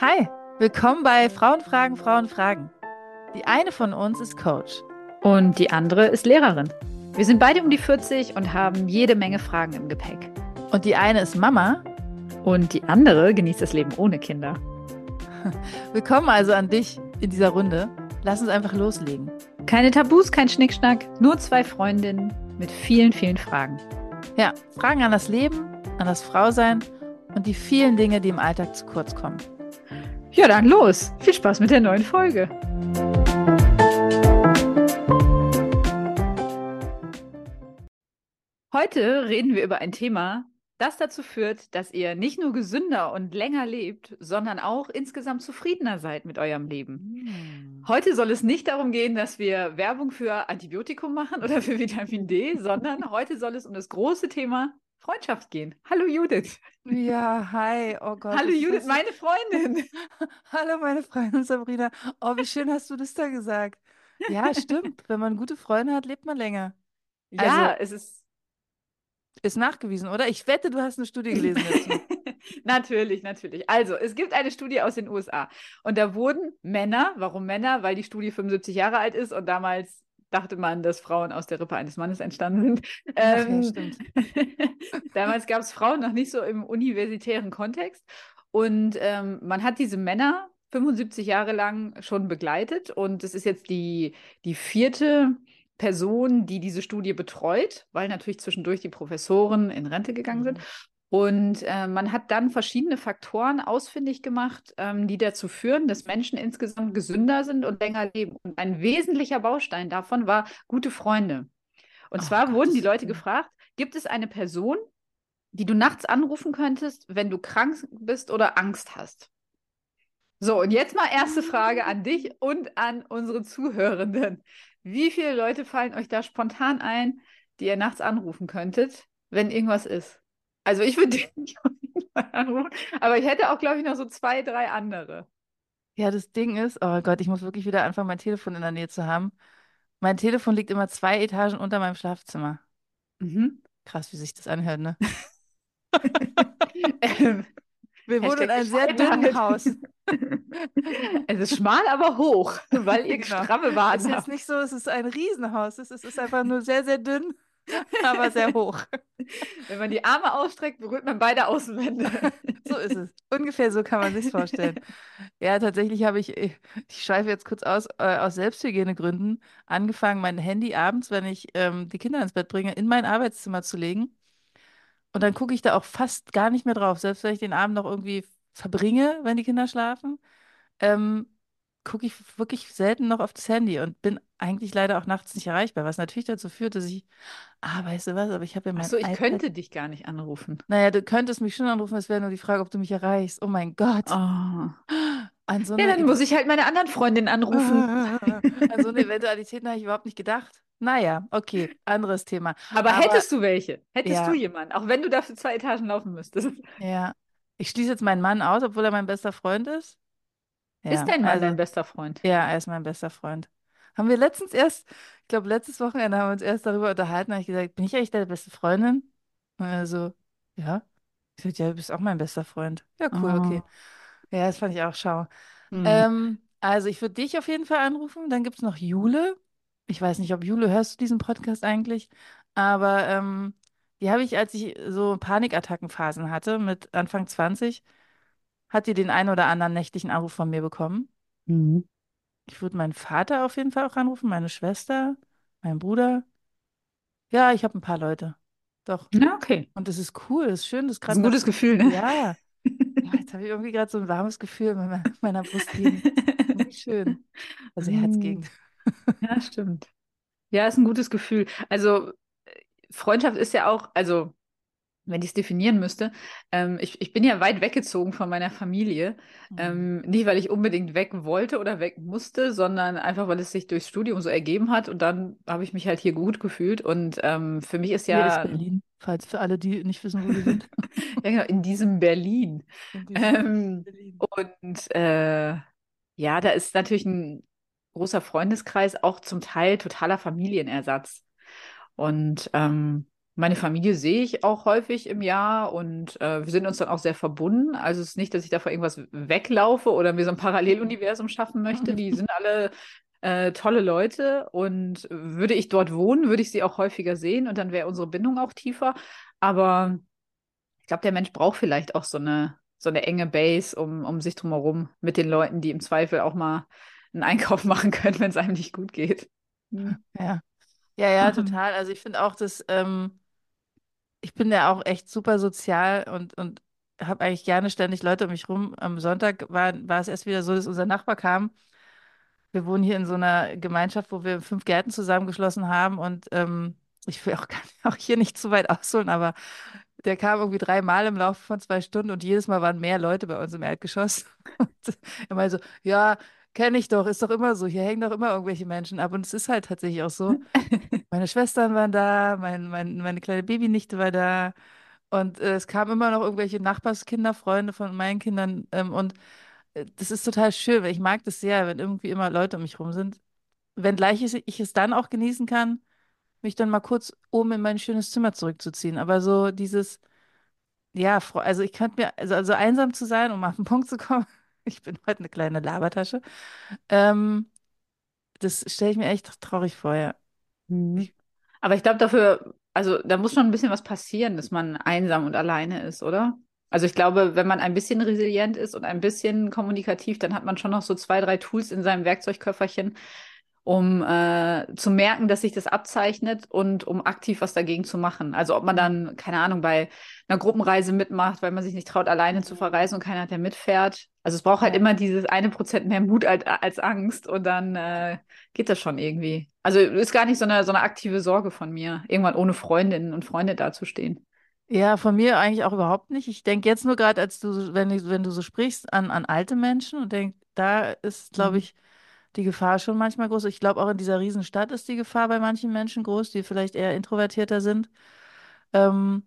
Hi, willkommen bei Frauen fragen, Frauen fragen. Die eine von uns ist Coach. Und die andere ist Lehrerin. Wir sind beide um die 40 und haben jede Menge Fragen im Gepäck. Und die eine ist Mama. Und die andere genießt das Leben ohne Kinder. Willkommen also an dich in dieser Runde. Lass uns einfach loslegen. Keine Tabus, kein Schnickschnack, nur zwei Freundinnen mit vielen, vielen Fragen. Ja, Fragen an das Leben, an das Frausein und die vielen Dinge, die im Alltag zu kurz kommen. Ja, dann los. Viel Spaß mit der neuen Folge. Heute reden wir über ein Thema, das dazu führt, dass ihr nicht nur gesünder und länger lebt, sondern auch insgesamt zufriedener seid mit eurem Leben. Heute soll es nicht darum gehen, dass wir Werbung für Antibiotikum machen oder für Vitamin D, sondern heute soll es um das große Thema Freundschaft gehen. Hallo Judith. Ja, hi, oh Gott. Hallo Judith, meine Freundin. Hallo meine Freundin Sabrina. Oh, wie schön hast du das da gesagt. Ja, stimmt. Wenn man gute Freunde hat, lebt man länger. Also, Ja, es ist ist nachgewiesen, oder? Ich wette, du hast eine Studie gelesen dazu. natürlich, natürlich. Also, es gibt eine Studie aus den USA und da wurden Männer, warum Männer? Weil die Studie 75 Jahre alt ist und damals dachte man, dass Frauen aus der Rippe eines Mannes entstanden sind. Ach ja, stimmt. Damals gab es Frauen noch nicht so im universitären Kontext und man hat diese Männer 75 Jahre lang schon begleitet und es ist jetzt die vierte Person, die diese Studie betreut, weil natürlich zwischendurch die Professoren in Rente gegangen sind. Mhm. Und man hat dann verschiedene Faktoren ausfindig gemacht, die dazu führen, dass Menschen insgesamt gesünder sind und länger leben. Und ein wesentlicher Baustein davon war gute Freunde. Und Oh zwar Gott, wurden das die ist so Leute cool. gefragt, gibt es eine Person, die du nachts anrufen könntest, wenn du krank bist oder Angst hast? So, und jetzt mal erste Frage an dich und an unsere Zuhörenden. Wie viele Leute fallen euch da spontan ein, die ihr nachts anrufen könntet, wenn irgendwas ist? Also ich würde dich nicht auf jeden Fall anrufen, aber ich hätte auch, glaube ich, noch so zwei, drei andere. Ja, das Ding ist, oh Gott, ich muss wirklich wieder anfangen, mein Telefon in der Nähe zu haben. Mein Telefon liegt immer 2 Etagen unter meinem Schlafzimmer. Mhm. Krass, wie sich das anhört, ne? Ähm, Wir wohnen in Hashtag einem sehr dünnen Bescheidenheit. Haus. Es ist schmal, aber hoch, weil ihr Genau. stramme Ist Waden jetzt habt. nicht so, es ist ein Riesenhaus. Es ist einfach nur sehr, sehr dünn, aber sehr hoch. Wenn man die Arme ausstreckt, berührt man beide Außenwände. So ist es. Ungefähr so kann man sich's vorstellen. Ja, tatsächlich habe ich schweife jetzt kurz aus Selbsthygienegründen, angefangen, mein Handy abends, wenn ich die Kinder ins Bett bringe, in mein Arbeitszimmer zu legen. Und dann gucke ich da auch fast gar nicht mehr drauf. Selbst wenn ich den Abend noch irgendwie verbringe, wenn die Kinder schlafen, ähm, gucke ich wirklich selten noch auf das Handy und bin eigentlich leider auch nachts nicht erreichbar, was natürlich dazu führt, dass weißt du was, aber ich habe ja Ach mein so, ich iPad. könnte dich gar nicht anrufen. Naja, du könntest mich schon anrufen, es wäre nur die Frage, ob du mich erreichst. Oh mein Gott. Oh. An so Ja, eine dann muss ich halt meine anderen Freundin anrufen. An so eine Eventualität habe ich überhaupt nicht gedacht. Naja, okay, anderes Thema. Aber Aber hättest du welche? Hättest du ja, jemanden, auch wenn du dafür zwei Etagen laufen müsstest? ja. Ich schließe jetzt meinen Mann aus, obwohl er mein bester Freund ist. Ist Ja, dein Mann also, dein bester Freund? ja, er ist mein bester Freund. Haben wir letztens erst, ich glaube, letztes Wochenende haben wir uns erst darüber unterhalten, habe ich gesagt, bin ich eigentlich deine beste Freundin? Und er so, ja. Ich sagte, ja, du bist auch mein bester Freund. Ja, cool, okay. Oh. Ja, das fand ich auch schau. Hm. Also ich würde dich auf jeden Fall anrufen. Dann gibt es noch Jule. Ich weiß nicht, ob Jule, hörst du diesen Podcast eigentlich? Aber die habe ich, als ich so Panikattackenphasen hatte, mit Anfang 20, hat die den einen oder anderen nächtlichen Anruf von mir bekommen. Mhm. Ich würde meinen Vater auf jeden Fall auch anrufen, meine Schwester, meinen Bruder. Ja, ich habe ein paar Leute. Doch. Ja, okay. Und das ist cool, das ist schön, das Das ist gerade ein nach. gutes Gefühl, ne? Ja, ja, jetzt habe ich irgendwie gerade so ein warmes Gefühl in meiner Brustgegend. Irgendwie schön. Also Hm. Herzgegend. Ja, stimmt. Ja, ist ein gutes Gefühl. Also Freundschaft ist ja auch, also wenn ich es definieren müsste, ich bin ja weit weggezogen von meiner Familie. Mhm. Nicht, weil ich unbedingt weg wollte oder weg musste, sondern einfach, weil es sich durchs Studium so ergeben hat. Und dann habe ich mich halt hier gut gefühlt. Und für mich ist Hier ist ja, Berlin, falls für alle, die nicht wissen, wo wir sind. ja genau, in diesem Berlin. In diesem Ähm, Berlin. und ja, da ist natürlich ein großer Freundeskreis auch zum Teil totaler Familienersatz. Und Meine Familie sehe ich auch häufig im Jahr und wir sind uns dann auch sehr verbunden. Also es ist nicht, dass ich da vor irgendwas weglaufe oder mir so ein Paralleluniversum schaffen möchte. Die sind alle tolle Leute und würde ich dort wohnen, würde ich sie auch häufiger sehen und dann wäre unsere Bindung auch tiefer. Aber ich glaube, der Mensch braucht vielleicht auch so eine enge Base um sich drumherum mit den Leuten, die im Zweifel auch mal einen Einkauf machen können, wenn es einem nicht gut geht. Hm. Ja. Ja, ja, total. Also ich finde auch, dass ich bin ja auch echt super sozial und habe eigentlich gerne ständig Leute um mich rum. Am Sonntag war es erst wieder so, dass unser Nachbar kam. Wir wohnen hier in so einer Gemeinschaft, wo wir 5 Gärten zusammengeschlossen haben und ich will auch, auch hier nicht zu weit ausholen, aber der kam irgendwie 3-mal im Laufe von 2 Stunden und jedes Mal waren mehr Leute bei uns im Erdgeschoss. Und immer so, ja, kenne ich doch, ist doch immer so, hier hängen doch immer irgendwelche Menschen ab und es ist halt tatsächlich auch so. Meine Schwestern waren da, meine kleine Babynichte war da und es kamen immer noch irgendwelche Nachbarskinder, Freunde von meinen Kindern und das ist total schön, weil ich mag das sehr, wenn irgendwie immer Leute um mich rum sind. Wenngleich ich es dann auch genießen kann, mich dann mal kurz oben in mein schönes Zimmer zurückzuziehen. Aber so dieses, ja, also ich könnte mir, also einsam zu sein, um auf den Punkt zu kommen, ich bin heute eine kleine Labertasche, ähm, das stelle ich mir echt traurig vor, ja. Mhm. Aber ich glaube dafür, also da muss schon ein bisschen was passieren, dass man einsam und alleine ist, oder? Also ich glaube, wenn man ein bisschen resilient ist und ein bisschen kommunikativ, dann hat man schon noch so 2, 3 Tools in seinem Werkzeugköfferchen, um zu merken, dass sich das abzeichnet und um aktiv was dagegen zu machen. Also ob man dann, keine Ahnung, bei einer Gruppenreise mitmacht, weil man sich nicht traut, alleine zu Mhm. verreisen und keiner hat, der mitfährt. Also es braucht halt Ja. immer dieses 1% mehr Mut als Angst und dann geht das schon irgendwie. Also ist gar nicht so eine aktive Sorge von mir, irgendwann ohne Freundinnen und Freunde dazustehen. Ja, von mir eigentlich auch überhaupt nicht. Ich denke jetzt nur gerade, als du, wenn du so sprichst, an alte Menschen und denk, da ist, glaube Mhm. ich, die Gefahr schon manchmal groß. Ich glaube, auch in dieser Riesenstadt ist die Gefahr bei manchen Menschen groß, die vielleicht eher introvertierter sind. Ähm,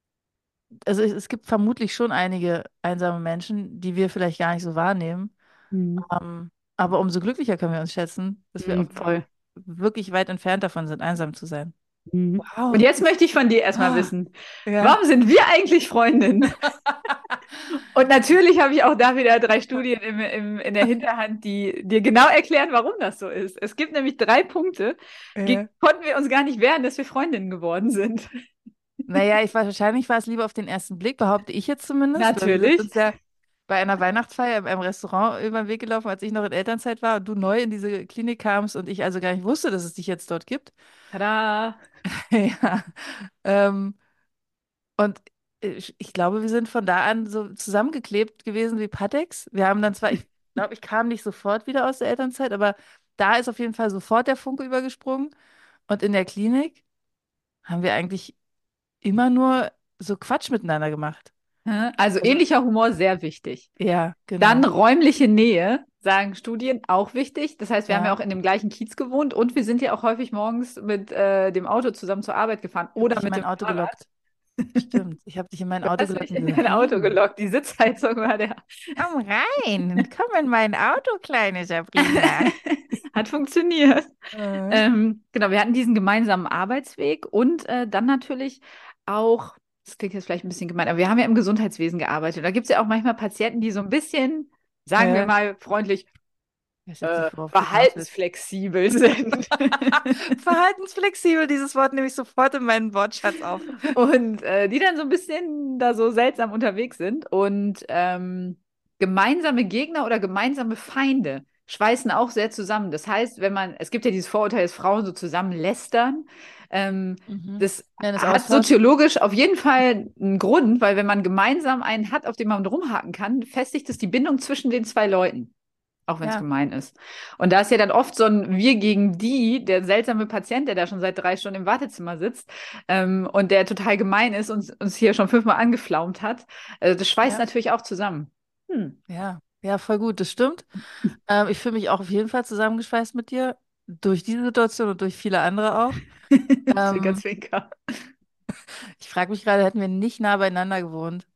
also es gibt vermutlich schon einige einsame Menschen, die wir vielleicht gar nicht so wahrnehmen. Mhm. Aber umso glücklicher können wir uns schätzen, dass wir Mhm, offenbar voll. wirklich weit entfernt davon sind, einsam zu sein. Mhm. Und Wow. jetzt möchte ich von dir erstmal Ah, wissen, ja. warum sind wir eigentlich Freundinnen? Und natürlich habe ich auch da wieder 3 Studien in der Hinterhand, die dir genau erklären, warum das so ist. Es gibt nämlich 3 Punkte, gegen Ja. die konnten wir uns gar nicht wehren, dass wir Freundinnen geworden sind. Naja, wahrscheinlich war es lieber auf den ersten Blick, behaupte ich jetzt zumindest, weil wir sind Natürlich. uns ja bei einer Weihnachtsfeier im Restaurant über den Weg gelaufen, als ich noch in Elternzeit war und du neu in diese Klinik kamst und ich also gar nicht wusste, dass es dich jetzt dort gibt. Tada. Ja. Ähm, und ich glaube, wir sind von da an so zusammengeklebt gewesen wie Patex. Wir haben dann zwar, ich glaube, ich kam nicht sofort wieder aus der Elternzeit, aber da ist auf jeden Fall sofort der Funke übergesprungen. Und in der Klinik haben wir eigentlich immer nur so Quatsch miteinander gemacht. Also Also, ähnlicher Humor sehr wichtig. ja, Dann genau. räumliche Nähe, sagen Studien, auch wichtig. Das heißt, wir haben ja Ja, auch in dem gleichen Kiez gewohnt und wir sind ja auch häufig morgens mit dem Auto zusammen zur Arbeit gefahren ich habe oder dich in mit mein dem Auto Fahrrad. gelockt. Stimmt, ich habe dich in mein Du Auto hast gelockt mich und in gesagt, dein Auto gelockt. Die Sitzheizung war der. komm rein, komm in mein Auto, kleine Sabrina. Hat funktioniert. Äh, Genau, wir hatten diesen gemeinsamen Arbeitsweg und dann natürlich auch, das klingt jetzt vielleicht ein bisschen gemein, aber wir haben ja im Gesundheitswesen gearbeitet. Da gibt es ja auch manchmal Patienten, die so ein bisschen, sagen wir äh, mal freundlich, ich weiß jetzt nicht, worauf du hinaus willst. verhaltensflexibel sind. Verhaltensflexibel, dieses Wort nehme ich sofort in meinen Wortschatz auf. Und die dann so ein bisschen da so seltsam unterwegs sind. Und gemeinsame Gegner oder gemeinsame Feinde schweißen auch sehr zusammen. Das heißt, es gibt ja dieses Vorurteil, dass Frauen so zusammen lästern. Mhm. Das Nenn es hat austauschen. soziologisch auf jeden Fall einen Grund, weil wenn man gemeinsam einen hat, auf den man rumhaken kann, festigt es die Bindung zwischen den 2 Leuten. Auch wenn es Ja, gemein ist. Und da ist ja dann oft so ein Wir gegen die, der seltsame Patient, der da schon seit 3 Stunden im Wartezimmer sitzt und der total gemein ist und uns hier schon 5-mal angeflaumt hat. Das schweißt ja, natürlich auch zusammen. Hm. ja, ja, voll gut, das stimmt. Ich fühle mich auch auf jeden Fall zusammengeschweißt mit dir, durch diese Situation und durch viele andere auch. Zwinker, Ähm, zwinker. Ich frage mich gerade, hätten wir nicht nah beieinander gewohnt?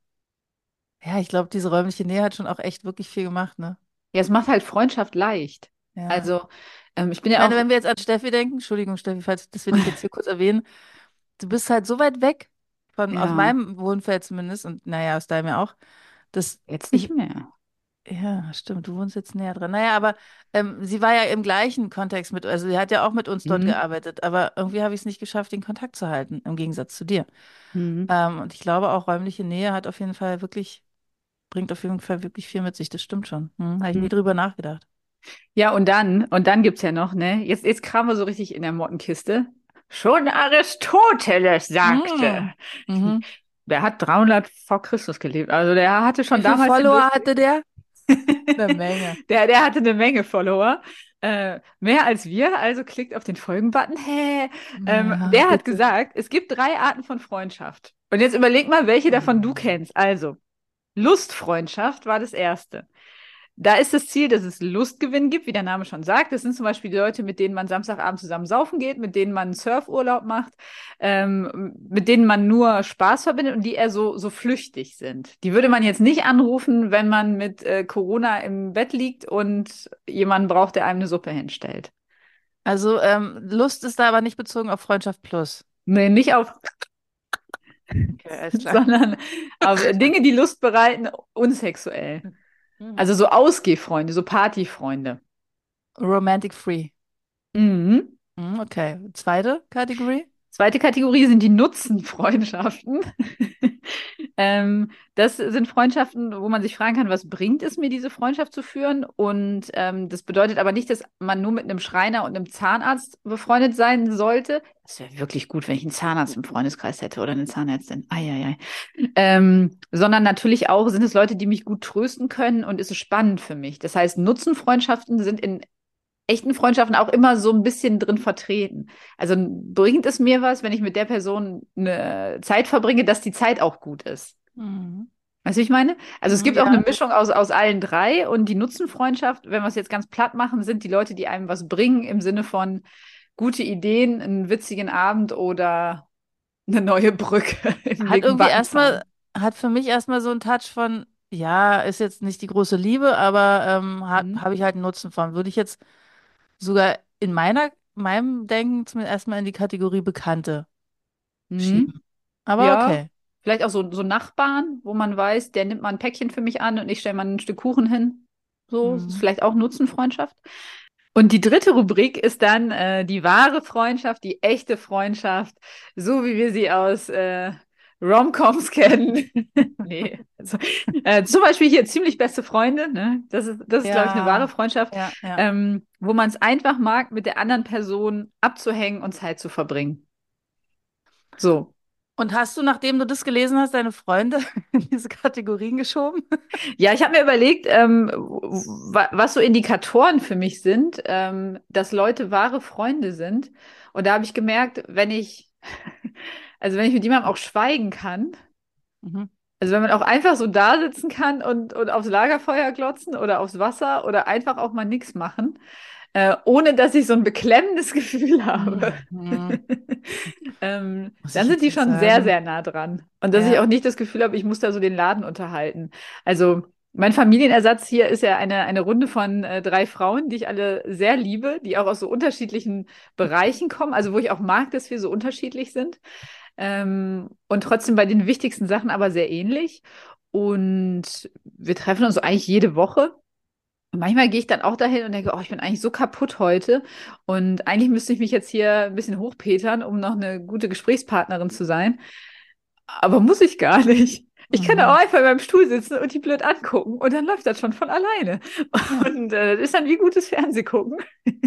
Ja, ich glaube, diese räumliche Nähe hat schon auch echt wirklich viel gemacht, ne? Ja, es macht halt Freundschaft leicht. Ja. Also, ich bin Ich ja meine, auch. wenn wir jetzt an Steffi denken, Entschuldigung, Steffi, falls dass wir dich jetzt hier kurz erwähnen, du bist halt so weit weg aus Ja, meinem Wohnfeld zumindest und naja, aus deinem ja auch, dass jetzt nicht ich, mehr. ja, stimmt, du wohnst jetzt näher dran. Naja, aber sie war ja im gleichen Kontext also sie hat ja auch mit uns dort Mhm. gearbeitet, aber irgendwie habe ich es nicht geschafft, den Kontakt zu halten, im Gegensatz zu dir. Mhm. Und ich glaube auch, räumliche Nähe hat auf jeden Fall bringt auf jeden Fall wirklich viel mit sich, das stimmt schon. Habe ich nie Mhm. drüber nachgedacht. Ja, und dann gibt es ja noch, ne? Jetzt kramen wir so richtig in der Mottenkiste. Schon Aristoteles sagte. Hm. Mhm. Der hat 300 vor Christus gelebt. Also der hatte Wie schon viele damals den Follower Durchblick. hatte der? Eine Menge. Der hatte eine Menge Follower. Mehr als wir, also klickt auf den Folgen-Button. Hä? Ja, Der hat bitte. gesagt, es gibt 3 Arten von Freundschaft. Und jetzt überleg mal, welche davon du Hm. kennst. Also, Lustfreundschaft war das erste. Da ist das Ziel, dass es Lustgewinn gibt, wie der Name schon sagt. Das sind zum Beispiel die Leute, mit denen man Samstagabend zusammen saufen geht, mit denen man einen Surfurlaub macht, mit denen man nur Spaß verbindet und die eher so flüchtig sind. Die würde man jetzt nicht anrufen, wenn man mit Corona im Bett liegt und jemanden braucht, der einem eine Suppe hinstellt. Also Lust ist da aber nicht bezogen auf Freundschaft plus. Nee, nicht auf, Okay, alles klar. sondern auf Dinge, die Lust bereiten, unsexuell. Mhm. Also so Ausgehfreunde, so Partyfreunde. Romantic free. Mhm. Okay. Zweite Kategorie? Zweite Kategorie sind die Nutzenfreundschaften. Das sind Freundschaften, wo man sich fragen kann, was bringt es mir, diese Freundschaft zu führen? Und das bedeutet aber nicht, dass man nur mit einem Schreiner und einem Zahnarzt befreundet sein sollte. Das wäre wirklich gut, wenn ich einen Zahnarzt im Freundeskreis hätte oder eine Zahnärztin. Eieiei. Sondern natürlich auch sind es Leute, die mich gut trösten können und ist es spannend für mich. Das heißt, Nutzenfreundschaften sind in echten Freundschaften auch immer so ein bisschen drin vertreten. Also bringt es mir was, wenn ich mit der Person eine Zeit verbringe, dass die Zeit auch gut ist. Mhm. Weißt du, wie ich meine? Also es gibt auch eine Ja. Mischung aus allen 3 und die Nutzenfreundschaft, wenn wir es jetzt ganz platt machen, sind die Leute, die einem was bringen im Sinne von gute Ideen, einen witzigen Abend oder eine neue Brücke im Hat linken irgendwie erstmal, Backenzahn. hat für mich erstmal so einen Touch von, ja, ist jetzt nicht die große Liebe, aber Mhm. habe ich halt einen Nutzen von. Würde ich jetzt sogar meinem Denken zum ersten Mal in die Kategorie Bekannte Mhm. schieben. Aber Ja, okay. vielleicht auch so Nachbarn, wo man weiß, der nimmt mal ein Päckchen für mich an und ich stelle mal ein Stück Kuchen hin. So, das ist Mhm. vielleicht auch Nutzenfreundschaft. Und die dritte Rubrik ist dann die wahre Freundschaft, die echte Freundschaft, so wie wir sie aus Romcoms kennen. Nee, also, zum Beispiel hier ziemlich beste Freunde, ne? Das ist, glaube ich, eine wahre Ja, Freundschaft, ja, ja. wo man es einfach mag, mit der anderen Person abzuhängen und Zeit zu verbringen. So. Und hast du, nachdem du das gelesen hast, deine Freunde in diese Kategorien geschoben? Ja, ich habe mir überlegt, was so Indikatoren für mich sind, dass Leute wahre Freunde sind. Und da habe ich gemerkt, also wenn ich mit jemandem auch schweigen kann, Mhm. also wenn man auch einfach so da sitzen kann und aufs Lagerfeuer glotzen oder aufs Wasser oder einfach auch mal nichts machen, ohne dass ich so ein beklemmendes Gefühl habe. Mhm. Muss Dann ich sind jetzt die nicht schon sehr, sagen. sehr nah dran. Und dass ich Ja. auch nicht das Gefühl habe, ich muss da so den Laden unterhalten. Also mein Familienersatz hier ist ja eine Runde von 3 Frauen, die ich alle sehr liebe, die auch aus so unterschiedlichen Bereichen kommen, also wo ich auch mag, dass wir so unterschiedlich sind. Und trotzdem bei den wichtigsten Sachen aber sehr ähnlich. Und wir treffen uns so eigentlich jede Woche. Und manchmal gehe ich dann auch dahin und denke, oh, ich bin eigentlich so kaputt heute. Und eigentlich müsste ich mich jetzt hier ein bisschen hochpetern, um noch eine gute Gesprächspartnerin zu sein. Aber muss ich gar nicht. Ich kann da auch Mhm. einfach in meinem Stuhl sitzen und die blöd angucken und dann läuft das schon von alleine. Ja. Und das ist dann wie gutes Fernsehgucken.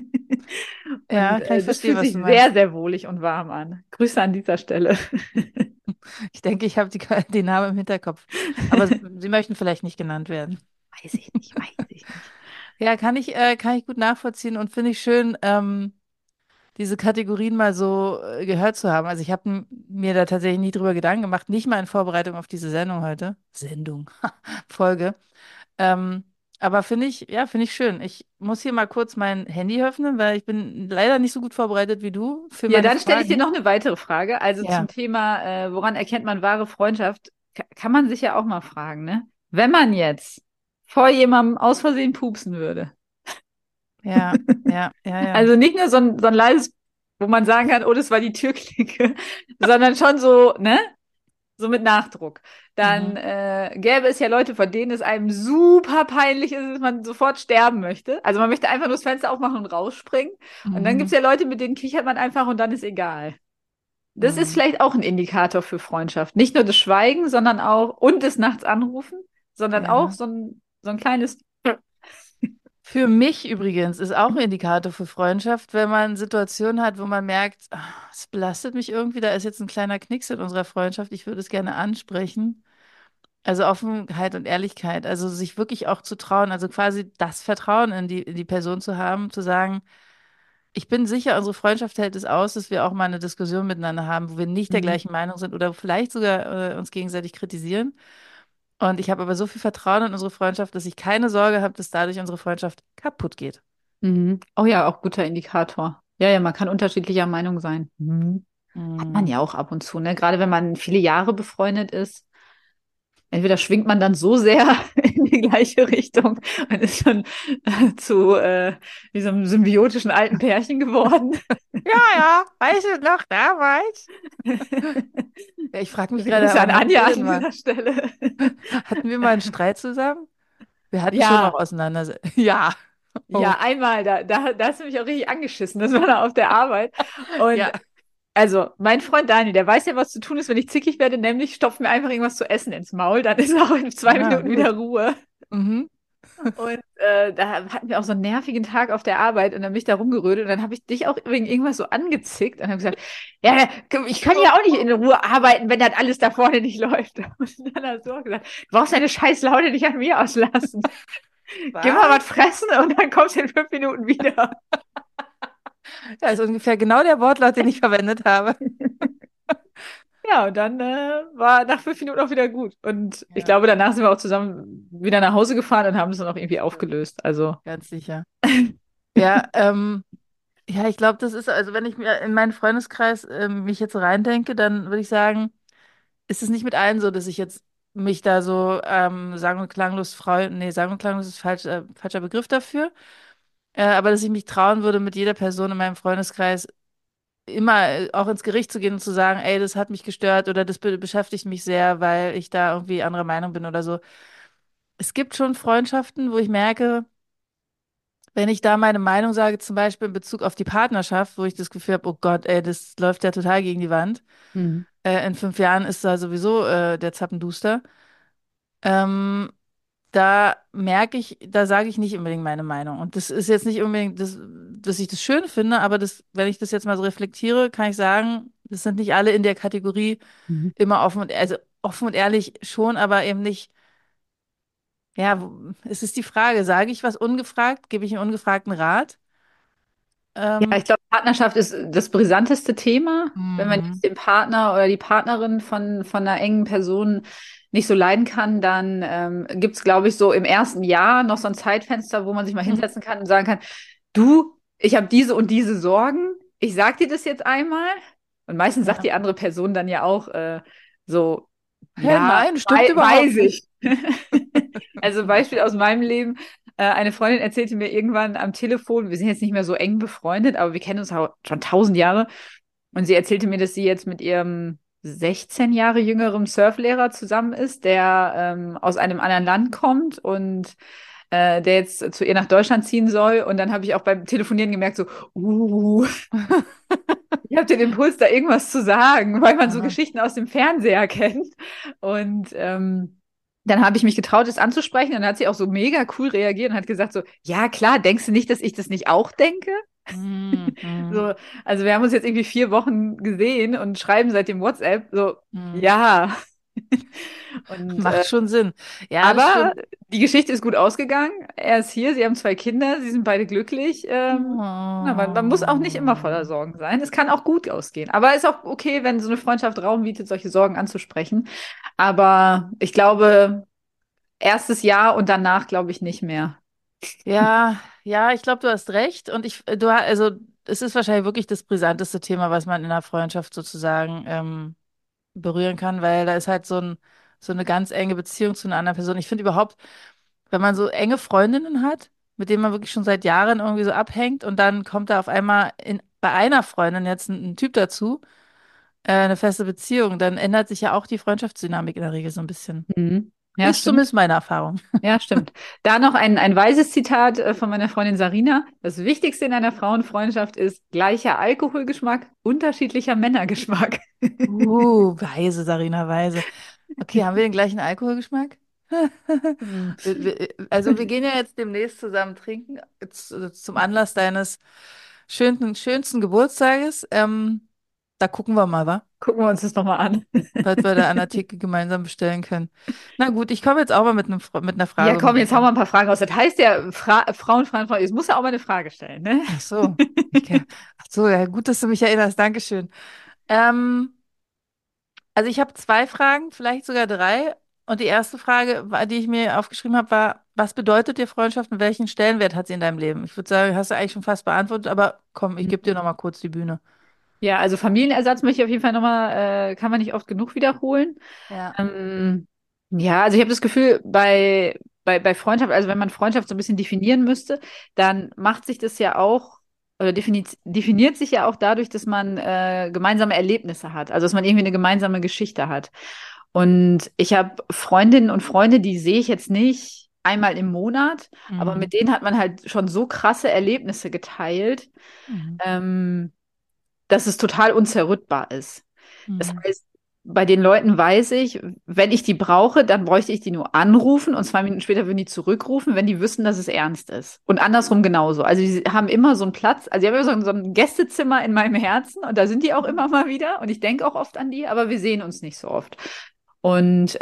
Und Ja, kann ich das verstehen, fühlt was sich du sehr, meinst. sehr wohlig und warm an. Grüße an dieser Stelle. Ich denke, ich habe den Namen im Hinterkopf. Aber sie möchten vielleicht nicht genannt werden. Weiß ich nicht, weiß ich nicht. Ja, kann ich gut nachvollziehen und finde ich schön, diese Kategorien mal so gehört zu haben. Also ich habe mir da tatsächlich nie drüber Gedanken gemacht, nicht mal in Vorbereitung auf diese Sendung heute. Sendung, Folge. Ähm, aber finde ich schön. Ich muss hier mal kurz mein Handy öffnen, weil ich bin leider nicht so gut vorbereitet wie du für Ja, meine dann stelle ich dir Fragen. noch eine weitere Frage. Also zum Ja, Thema, woran erkennt man wahre Freundschaft? Kann man sich ja auch mal fragen, ne? Wenn man jetzt vor jemandem aus Versehen pupsen würde. ja, ja, ja, ja. Also nicht nur so ein leises wo man sagen kann, oh, das war die Türklinke, sondern schon so, ne? So mit Nachdruck. Dann Mhm. gäbe es ja Leute, von denen es einem super peinlich ist, dass man sofort sterben möchte. Also man möchte einfach nur das Fenster aufmachen und rausspringen. Und dann gibt es Mhm. ja Leute, mit denen kichert man einfach und dann ist egal. Das ist Mhm. vielleicht auch ein Indikator für Freundschaft. Nicht nur das Schweigen, sondern auch, und des Nachts anrufen, sondern auch Ja. so ein kleines. Für mich übrigens ist auch ein Indikator für Freundschaft, wenn man Situationen hat, wo man merkt, es belastet mich irgendwie, da ist jetzt ein kleiner Knicks in unserer Freundschaft, ich würde es gerne ansprechen. Also Offenheit und Ehrlichkeit, also sich wirklich auch zu trauen, also quasi das Vertrauen in die Person zu haben, zu sagen, ich bin sicher, unsere Freundschaft hält es aus, dass wir auch mal eine Diskussion miteinander haben, wo wir nicht der Mhm. gleichen Meinung sind oder vielleicht sogar uns gegenseitig kritisieren. Und ich habe aber so viel Vertrauen in unsere Freundschaft, dass ich keine Sorge habe, dass dadurch unsere Freundschaft kaputt geht. Mhm. Oh ja, auch guter Indikator. Ja, ja, man kann unterschiedlicher Meinung sein. Mhm. Hat man Mm. ja auch ab und zu, ne? Gerade wenn man viele Jahre befreundet ist. Entweder schwingt man dann so sehr in die gleiche Richtung und ist schon zu wie so einem symbiotischen alten Pärchen geworden. Ja, ja, weißt du noch damals? Ja, ich frage mich gerade, Grüße aber an hatten Anja wir an denn mal, dieser Stelle. hatten wir mal einen Streit zusammen? Wir hatten schon noch Ja, Auseinandersetzungen. Ja. Oh, ja, einmal, da hast du mich auch richtig angeschissen. Das war da auf der Arbeit. Und ja. also, mein Freund Daniel, der weiß ja, was zu tun ist, wenn ich zickig werde, nämlich stopft mir einfach irgendwas zu essen ins Maul. Dann ist auch in zwei Ah, Minuten wieder gut. Ruhe. Mhm. Und da hatten wir auch so einen nervigen Tag auf der Arbeit und dann bin ich da rumgerödelt und dann habe ich dich auch wegen irgendwas so angezickt und habe gesagt, ja, ich kann ja auch nicht in Ruhe arbeiten, wenn das alles da vorne nicht läuft. Und dann hast du auch gesagt, du brauchst deine scheiß Laune nicht an mir auslassen. Geh mal was Was? fressen und dann kommst du in 5 Minuten wieder. Ja, ist ungefähr genau der Wortlaut, den ich verwendet habe. Ja, und dann war nach 5 Minuten auch wieder gut. Und ich Ja, glaube, danach sind wir auch zusammen wieder nach Hause gefahren und haben es dann auch irgendwie aufgelöst. Also, ganz sicher. Ja, ja, ich glaube, das ist, also wenn ich mir in meinen Freundeskreis mich jetzt reindenke, dann würde ich sagen, ist es nicht mit allen so, dass ich jetzt mich da so sang- und klanglos freue. Nee, sang- und klanglos ist falscher Begriff dafür. Aber dass ich mich trauen würde, mit jeder Person in meinem Freundeskreis immer auch ins Gericht zu gehen und zu sagen, ey, das hat mich gestört oder das beschäftigt mich sehr, weil ich da irgendwie anderer Meinung bin oder so. Es gibt schon Freundschaften, wo ich merke, wenn ich da meine Meinung sage, zum Beispiel in Bezug auf die Partnerschaft, wo ich das Gefühl habe, oh Gott, ey, das läuft ja total gegen die Wand. mhm. In 5 Jahren ist da sowieso der Zappenduster. Ähm, Da merke ich, da sage ich nicht unbedingt meine Meinung. Und das ist jetzt nicht unbedingt, dass ich das schön finde, aber das, wenn ich das jetzt mal so reflektiere, kann ich sagen, das sind nicht alle in der Kategorie Mhm. immer offen und, also offen und ehrlich schon, aber eben nicht, ja, es ist die Frage, sage ich was ungefragt, gebe ich einen ungefragten Rat? Ja, Ähm, ich glaube, Partnerschaft ist das brisanteste Thema. Wenn man mhm, jetzt den Partner oder die Partnerin von einer engen Person nicht so leiden kann, dann gibt es, glaube ich, so im ersten Jahr noch so ein Zeitfenster, wo man sich mal hinsetzen kann und sagen kann, du, ich habe diese und diese Sorgen, ich sag dir das jetzt einmal. Und meistens sagt ja. die andere Person dann ja auch so, Hä, ja, nein, stimmt weiß überhaupt nicht. ich. Also Beispiel aus meinem Leben. Eine Freundin erzählte mir irgendwann am Telefon, wir sind jetzt nicht mehr so eng befreundet, aber wir kennen uns auch schon 1000 Jahre. Und sie erzählte mir, dass sie jetzt mit ihrem 16 Jahre jüngeren Surflehrer zusammen ist, der aus einem anderen Land kommt und der jetzt zu ihr nach Deutschland ziehen soll. Und dann habe ich auch beim Telefonieren gemerkt, so, ich habe den Impuls, da irgendwas zu sagen, weil man so Aha. Geschichten aus dem Fernseher kennt. Und dann habe ich mich getraut, es anzusprechen. Und dann hat sie auch so mega cool reagiert und hat gesagt so, ja klar, denkst du nicht, dass ich das nicht auch denke? Mhm. So, also wir haben uns jetzt irgendwie 4 Wochen gesehen und schreiben seitdem WhatsApp. So, Mhm. ja. Und Macht schon Sinn. Ja, das aber stimmt. die Geschichte ist gut ausgegangen. Er ist hier, sie haben 2 Kinder, sie sind beide glücklich. Na, man muss auch nicht immer voller Oh. Sorgen sein. Es kann auch gut ausgehen. Aber ist auch okay, wenn so eine Freundschaft Raum bietet, solche Sorgen anzusprechen. Aber ich glaube, erstes Jahr und danach glaube ich nicht mehr. Ja, ja, ich glaube, du hast recht. Und also, es ist wahrscheinlich wirklich das brisanteste Thema, was man in einer Freundschaft sozusagen berühren kann, weil da ist halt so eine ganz enge Beziehung zu einer anderen Person. Ich finde überhaupt, wenn man so enge Freundinnen hat, mit dem man wirklich schon seit Jahren irgendwie so abhängt und dann kommt da auf einmal bei einer Freundin jetzt ein Typ dazu, eine feste Beziehung, dann ändert sich ja auch die Freundschaftsdynamik in der Regel so ein bisschen. Mhm. Ja, Ist stimmt. zumindest meine Erfahrung. Ja, stimmt. Da noch ein weises Zitat von meiner Freundin Sarina. Das Wichtigste in einer Frauenfreundschaft ist gleicher Alkoholgeschmack, unterschiedlicher Männergeschmack. Weise, Sarina, weise. Okay, haben wir den gleichen Alkoholgeschmack? Hm. Also wir gehen ja jetzt demnächst zusammen trinken, zum Anlass deines schönsten Geburtstages. Da gucken wir mal, wa? Gucken wir uns das nochmal an. Was wir da an der Theke gemeinsam bestellen können. Na gut, ich komme jetzt auch mal mit einer Ja, Frage um komm, die jetzt hauen wir Ecke. ein paar Fragen raus. Das heißt ja, Frauen, Frauen, Frauen. Jetzt muss ja auch mal eine Frage stellen, ne? Ach so, ach so, ja, gut, dass du mich erinnerst. Dankeschön. Ähm, also ich habe zwei Fragen, vielleicht sogar drei. Und die erste Frage, die ich mir aufgeschrieben habe, war, was bedeutet dir Freundschaft und welchen Stellenwert hat sie in deinem Leben? Ich würde sagen, hast du eigentlich schon fast beantwortet, aber komm, ich gebe dir noch mal kurz die Bühne. Ja, also Familienersatz möchte ich auf jeden Fall nochmal, kann man nicht oft genug wiederholen. Ja. Ähm, ja, also ich habe das Gefühl, bei Freundschaft, also wenn man Freundschaft so ein bisschen definieren müsste, dann macht sich das ja auch, oder definiert sich ja auch dadurch, dass man gemeinsame Erlebnisse hat, also dass man irgendwie eine gemeinsame Geschichte hat. Und ich habe Freundinnen und Freunde, die sehe ich jetzt nicht einmal im Monat, aber Mhm. mit denen hat man halt schon so krasse Erlebnisse geteilt, Mhm. ähm, dass es total unzerrüttbar ist. Das Mhm. heißt, bei den Leuten weiß ich, wenn ich die brauche, dann bräuchte ich die nur anrufen und 2 Minuten später würden die zurückrufen, wenn die wüssten, dass es ernst ist. Und andersrum genauso. Also die haben immer so einen Platz, also die haben immer so ein Gästezimmer in meinem Herzen und da sind die auch immer mal wieder und ich denke auch oft an die, aber wir sehen uns nicht so oft. Und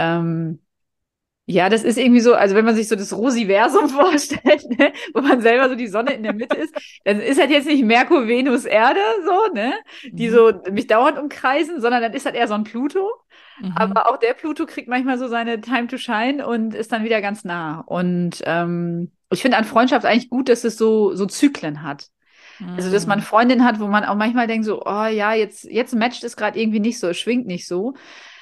ja, das ist irgendwie so, also wenn man sich so das Rosiversum vorstellt, ne, wo man selber so die Sonne in der Mitte ist, dann ist halt jetzt nicht Merkur, Venus, Erde, so, ne, die Mhm. so mich dauernd umkreisen, sondern dann ist halt eher so ein Pluto. Mhm. Aber auch der Pluto kriegt manchmal so seine Time to shine und ist dann wieder ganz nah. Und ich finde an Freundschaft eigentlich gut, dass es so Zyklen hat. Also, dass man Mhm. Freundinnen hat, wo man auch manchmal denkt, so, oh ja, jetzt matcht es gerade irgendwie nicht so, es schwingt nicht so.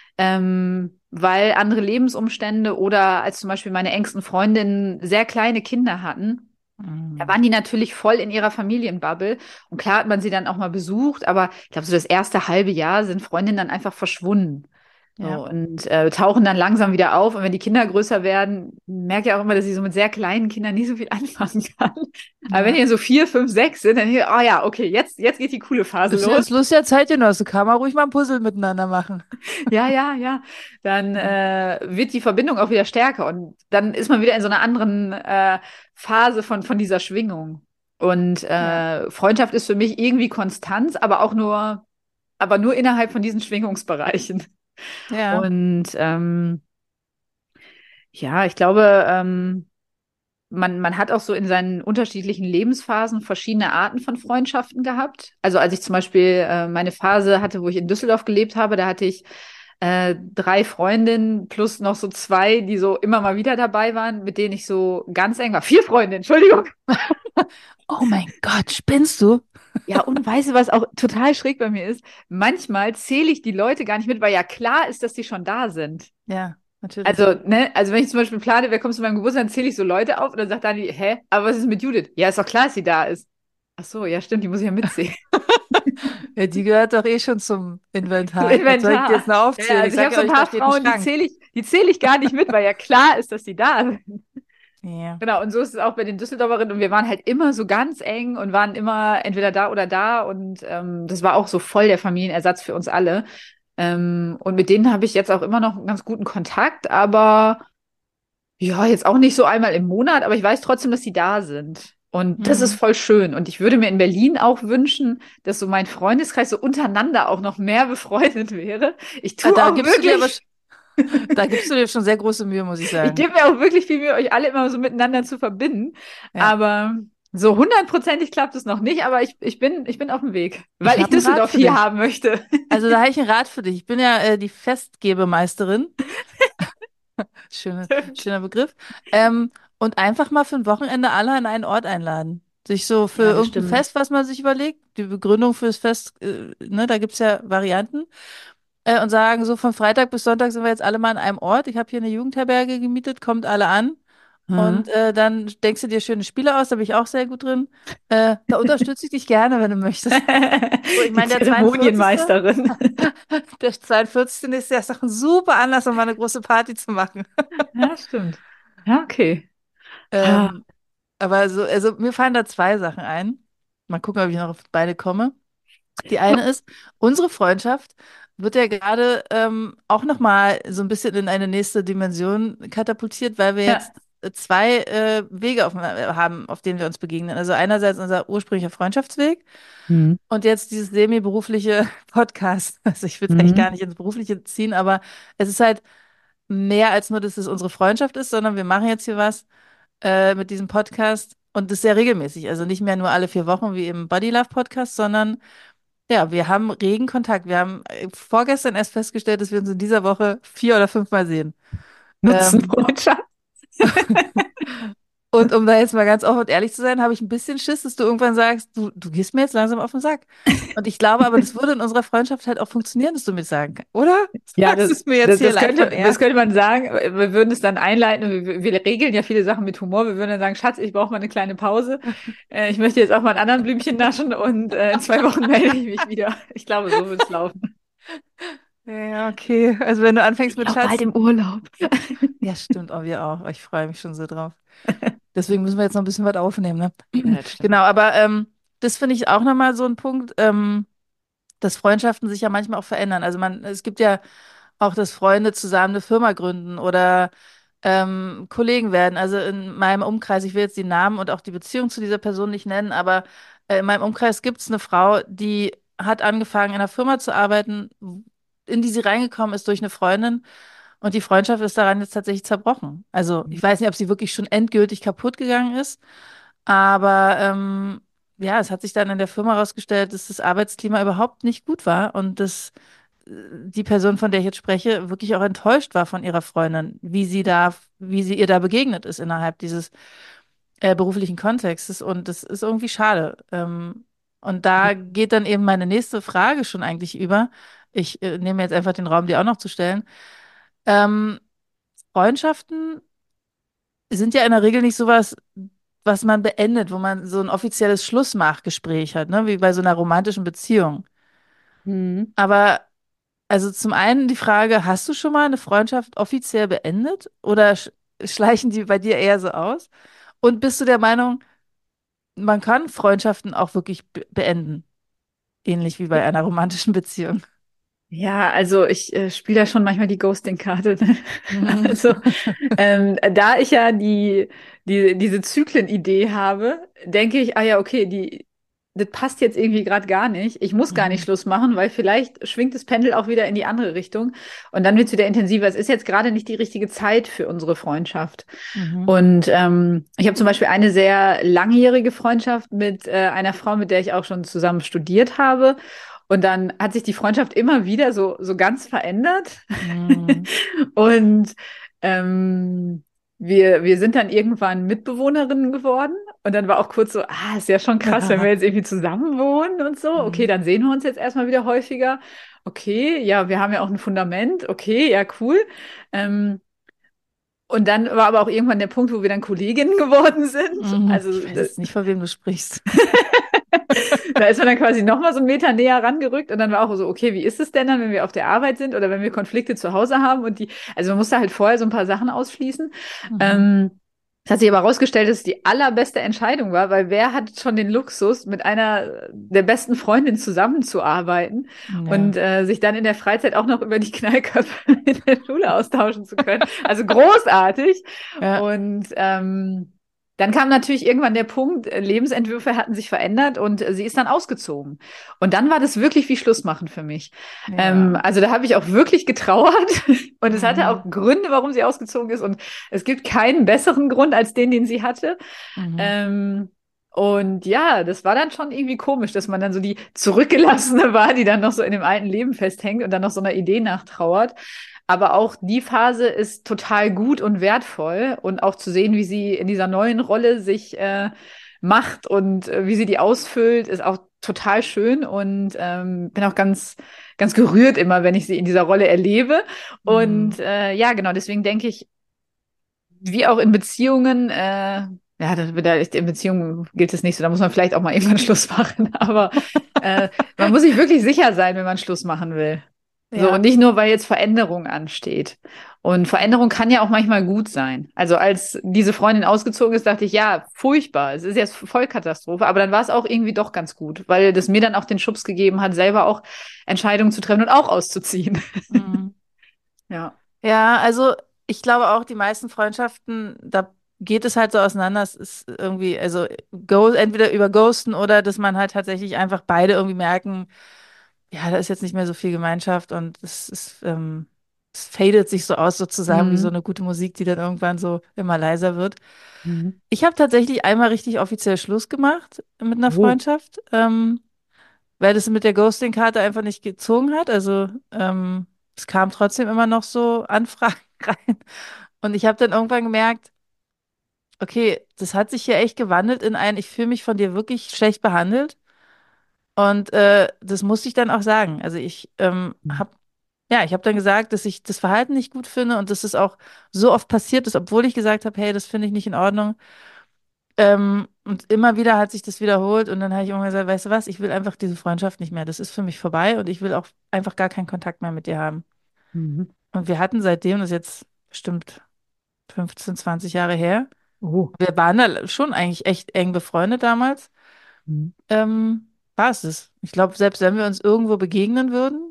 Weil andere Lebensumstände oder als zum Beispiel meine engsten Freundinnen sehr kleine Kinder hatten, da Mhm. waren die natürlich voll in ihrer Familienbubble. Und klar hat man sie dann auch mal besucht, aber ich glaube, so das erste halbe Jahr sind Freundinnen dann einfach verschwunden. Ja. So, und tauchen dann langsam wieder auf. Und wenn die Kinder größer werden, merke ich auch immer, dass ich so mit sehr kleinen Kindern nicht so viel anfangen kann. Aber wenn Ja. die so 4, 5, 6 sind, dann hier, oh ja, okay, jetzt geht die coole Phase Ist ja los. das Lust der Zeitgenosse, kann man ruhig mal ein Puzzle miteinander machen. Ja, ja, ja. Dann Ja. wird die Verbindung auch wieder stärker und dann ist man wieder in so einer anderen Phase von dieser Schwingung. Und Ja. Freundschaft ist für mich irgendwie Konstanz, aber nur innerhalb von diesen Schwingungsbereichen. Ja. Und ja, ich glaube, man hat auch so in seinen unterschiedlichen Lebensphasen verschiedene Arten von Freundschaften gehabt. Also als ich zum Beispiel meine Phase hatte, wo ich in Düsseldorf gelebt habe, da hatte ich 3 Freundinnen plus noch so 2, die so immer mal wieder dabei waren, mit denen ich so ganz eng war. 4 Freundinnen, Entschuldigung. Oh mein Gott, spinnst du? Ja, und weißt du, was auch total schräg bei mir ist? Manchmal zähle ich die Leute gar nicht mit, weil ja klar ist, dass die schon da sind. Ja, natürlich. Also, ne, also wenn ich zum Beispiel plane, wer kommt zu meinem Geburtstag, dann zähle ich so Leute auf und dann sagt Dani, hä, aber was ist mit Judith? Ja, ist doch klar, dass sie da ist. Ach so, ja, stimmt, die muss ich ja mitzählen. Ja, die gehört doch eh schon zum Zum Inventar. Was soll ich dir Inventar. jetzt noch Ja, aufzählen? Ich also ich habe sage so ein euch, da paar steht ein Frauen, Schrank. die zähle ich gar nicht mit, weil ja klar ist, dass die da sind. Ja. Genau, und so ist es auch bei den Düsseldorferinnen. Und wir waren halt immer so ganz eng und waren immer entweder da oder da. Und das war auch so voll der Familienersatz für uns alle. Und mit denen habe ich jetzt auch immer noch einen ganz guten Kontakt, aber ja, jetzt auch nicht so einmal im Monat, aber ich weiß trotzdem, dass sie da sind. Und das ist Hm. voll schön. Und ich würde mir in Berlin auch wünschen, dass so mein Freundeskreis so untereinander auch noch mehr befreundet wäre. Ich Ah, tue auch wirklich, da gibst du dir schon sehr große Mühe, muss ich ich sagen. gebe mir auch wirklich viel Mühe, euch alle immer so miteinander zu verbinden. Ja. Aber so hundertprozentig klappt es noch nicht, aber ich bin auf dem Weg, Ich weil ich habe einen Rat Düsseldorf für hier dich. haben möchte. Also da habe ich einen Rat für dich. Ich bin ja die Festgebemeisterin. Stimmt. Schöner Begriff. Ähm, und einfach mal für ein Wochenende alle an einen Ort einladen. Sich so für Ja, das irgendein stimmt. Fest, was man sich überlegt, die Begründung fürs Fest, ne, da gibt es ja Varianten, und sagen, so von Freitag bis Sonntag sind wir jetzt alle mal an einem Ort. Ich habe hier eine Jugendherberge gemietet, kommt alle an. Und dann denkst du dir schöne Spiele aus, da bin ich auch sehr gut drin. Da unterstütze ich dich gerne, wenn du möchtest. So, ich Die meine, der 42. Zeremonienmeisterin. Der 42. ist ja doch ein super Anlass, um mal eine große Party zu machen. Ja, stimmt. Ja, okay. Ha. Ähm, aber so, also mir fallen da zwei Sachen ein. Mal gucken, ob ich noch auf beide komme. Die eine ist, unsere Freundschaft wird ja gerade auch nochmal so ein bisschen in eine nächste Dimension katapultiert, weil wir Ja. jetzt zwei Wege haben, auf denen wir uns begegnen. Also einerseits unser ursprünglicher Freundschaftsweg Mhm. und jetzt dieses semi-berufliche Podcast. Also ich will es eigentlich Mhm. gar nicht ins Berufliche ziehen, aber es ist halt mehr als nur, dass es unsere Freundschaft ist, sondern wir machen jetzt hier was mit diesem Podcast und das sehr regelmäßig. Also nicht mehr nur alle 4 Wochen wie im Body Love Podcast, sondern ja, wir haben regen Kontakt. Wir haben vorgestern erst festgestellt, dass wir uns in dieser Woche 4 oder 5 Mal sehen. Ähm, Nutzenfreundschaft. und um da jetzt mal ganz offen und ehrlich zu sein, habe ich ein bisschen Schiss, dass du irgendwann sagst, du gehst mir jetzt langsam auf den Sack. Und ich glaube aber, das würde in unserer Freundschaft halt auch funktionieren, dass du mir sagen kannst, oder? Ja, Sagst du es mir jetzt hier live on das air? könnte man sagen. Wir würden es dann einleiten. Und wir regeln ja viele Sachen mit Humor. Wir würden dann sagen, Schatz, ich brauche mal eine kleine Pause. Ich möchte jetzt auch mal ein anderen Blümchen naschen und in 2 Wochen melde ich mich wieder. Ich glaube, so wird es laufen. Ja, okay. Also wenn du anfängst mit Auch bald Schatz. im Urlaub. Ja, stimmt, auch wir auch. Ich freue mich schon so drauf. Deswegen müssen wir jetzt noch ein bisschen was aufnehmen, ne? Ja, das Genau, stimmt. aber das finde ich auch nochmal so ein Punkt. Dass Freundschaften sich ja manchmal auch verändern. Also es gibt ja auch, dass Freunde zusammen eine Firma gründen oder Kollegen werden. Also in meinem Umkreis, ich will jetzt die Namen und auch die Beziehung zu dieser Person nicht nennen, aber in meinem Umkreis gibt es eine Frau, die hat angefangen, in einer Firma zu arbeiten, in die sie reingekommen ist durch eine Freundin. Und die Freundschaft ist daran jetzt tatsächlich zerbrochen. Also ich weiß nicht, ob sie wirklich schon endgültig kaputt gegangen ist, aber ja, es hat sich dann in der Firma herausgestellt, dass das Arbeitsklima überhaupt nicht gut war und dass die Person, von der ich jetzt spreche, wirklich auch enttäuscht war von ihrer Freundin, wie sie ihr da begegnet ist innerhalb dieses beruflichen Kontextes. Und das ist irgendwie schade. Und da geht dann eben meine nächste Frage schon eigentlich über. Ich nehme jetzt einfach den Raum, die auch noch zu stellen. Ähm, Freundschaften sind ja in der Regel nicht sowas, was man beendet, wo man so ein offizielles Schlussmachgespräch hat, ne, wie bei so einer romantischen Beziehung. Mhm. Aber also zum einen die Frage, hast du schon mal eine Freundschaft offiziell beendet oder schleichen die bei dir eher so aus? Und bist du der Meinung, man kann Freundschaften auch wirklich beenden, ähnlich wie bei einer romantischen Beziehung? Ja, also ich spiele da schon manchmal die Ghosting-Karte. Ne? Mhm. Also da ich ja diese Zyklen-Idee habe, denke ich, ah ja, okay, das passt jetzt irgendwie gerade gar nicht. Ich muss gar nicht Mhm. Schluss machen, weil vielleicht schwingt das Pendel auch wieder in die andere Richtung und dann wird es wieder intensiver. Es ist jetzt gerade nicht die richtige Zeit für unsere Freundschaft. Mhm. Und ich habe zum Beispiel eine sehr langjährige Freundschaft mit einer Frau, mit der ich auch schon zusammen studiert habe. Und dann hat sich die Freundschaft immer wieder so ganz verändert. Mhm. Und ähm, wir sind dann irgendwann Mitbewohnerinnen geworden. Und dann war auch kurz so, ist ja schon krass, wenn wir jetzt irgendwie zusammen wohnen und so. Okay, Mhm. dann sehen wir uns jetzt erstmal wieder häufiger. Okay, ja, wir haben ja auch ein Fundament. Okay, ja, cool. Ähm, und dann war aber auch irgendwann der Punkt, wo wir dann Kolleginnen geworden sind. Mhm. Also Ich weiß jetzt nicht, von wem du sprichst. da ist man dann quasi nochmal so einen Meter näher rangerückt und dann war auch so, okay, wie ist es denn dann, wenn wir auf der Arbeit sind oder wenn wir Konflikte zu Hause haben und also man musste halt vorher so ein paar Sachen ausschließen. Mhm. Ähm, Es hat sich aber herausgestellt, dass es die allerbeste Entscheidung war, weil wer hat schon den Luxus, mit einer der besten Freundinnen zusammenzuarbeiten Ja. und sich dann in der Freizeit auch noch über die Knallköpfe in der Schule austauschen zu können. Also großartig. Ja. Und dann kam natürlich irgendwann der Punkt, Lebensentwürfe hatten sich verändert und sie ist dann ausgezogen. Und dann war das wirklich wie Schluss machen für mich. Ja. Also da habe ich auch wirklich getrauert und es hatte Mhm. auch Gründe, warum sie ausgezogen ist und es gibt keinen besseren Grund als den sie hatte. Mhm. Ähm, und ja, das war dann schon irgendwie komisch, dass man dann so die Zurückgelassene war, die dann noch so in dem alten Leben festhängt und dann noch so einer Idee nachtrauert. Aber auch die Phase ist total gut und wertvoll und auch zu sehen, wie sie in dieser neuen Rolle sich macht und wie sie die ausfüllt, ist auch total schön und bin auch ganz gerührt immer, wenn ich sie in dieser Rolle erlebe. Und Mhm. ja, genau, deswegen denke ich, wie auch in Beziehungen, ja, in Beziehungen gilt es nicht so, da muss man vielleicht auch mal irgendwann Schluss machen, aber äh, man muss sich wirklich sicher sein, wenn man Schluss machen will. So, und Ja. nicht nur, weil jetzt Veränderung ansteht. Und Veränderung kann ja auch manchmal gut sein. Also als diese Freundin ausgezogen ist, dachte ich, ja, furchtbar, es ist jetzt Vollkatastrophe, aber dann war es auch irgendwie doch ganz gut, weil das mir dann auch den Schubs gegeben hat, selber auch Entscheidungen zu treffen und auch auszuziehen. Mhm. Ja. Ja, also ich glaube auch, die meisten Freundschaften, da geht es halt so auseinander. Es ist irgendwie, also entweder über Ghosten oder dass man halt tatsächlich einfach beide irgendwie merken, ja, da ist jetzt nicht mehr so viel Gemeinschaft und es fadet sich so aus, sozusagen, wie so Mhm. eine gute Musik, die dann irgendwann so immer leiser wird. Mhm. Ich habe tatsächlich einmal richtig offiziell Schluss gemacht mit einer Oh. Freundschaft, weil das mit der Ghosting-Karte einfach nicht gezogen hat. Also es kam trotzdem immer noch so Anfragen rein. Und ich habe dann irgendwann gemerkt, okay, das hat sich hier echt gewandelt in ein, ich fühle mich von dir wirklich schlecht behandelt. Und das musste ich dann auch sagen. Also ich habe dann gesagt, dass ich das Verhalten nicht gut finde und dass es auch so oft passiert ist, obwohl ich gesagt habe, hey, das finde ich nicht in Ordnung. Und immer wieder hat sich das wiederholt und dann habe ich irgendwann gesagt, weißt du was, ich will einfach diese Freundschaft nicht mehr. Das ist für mich vorbei und ich will auch einfach gar keinen Kontakt mehr mit dir haben. Mhm. Und wir hatten seitdem, das ist jetzt bestimmt 15, 20 Jahre her, Oh. wir waren da schon eigentlich echt eng befreundet damals. Mhm. War es das? Ich glaube, selbst wenn wir uns irgendwo begegnen würden,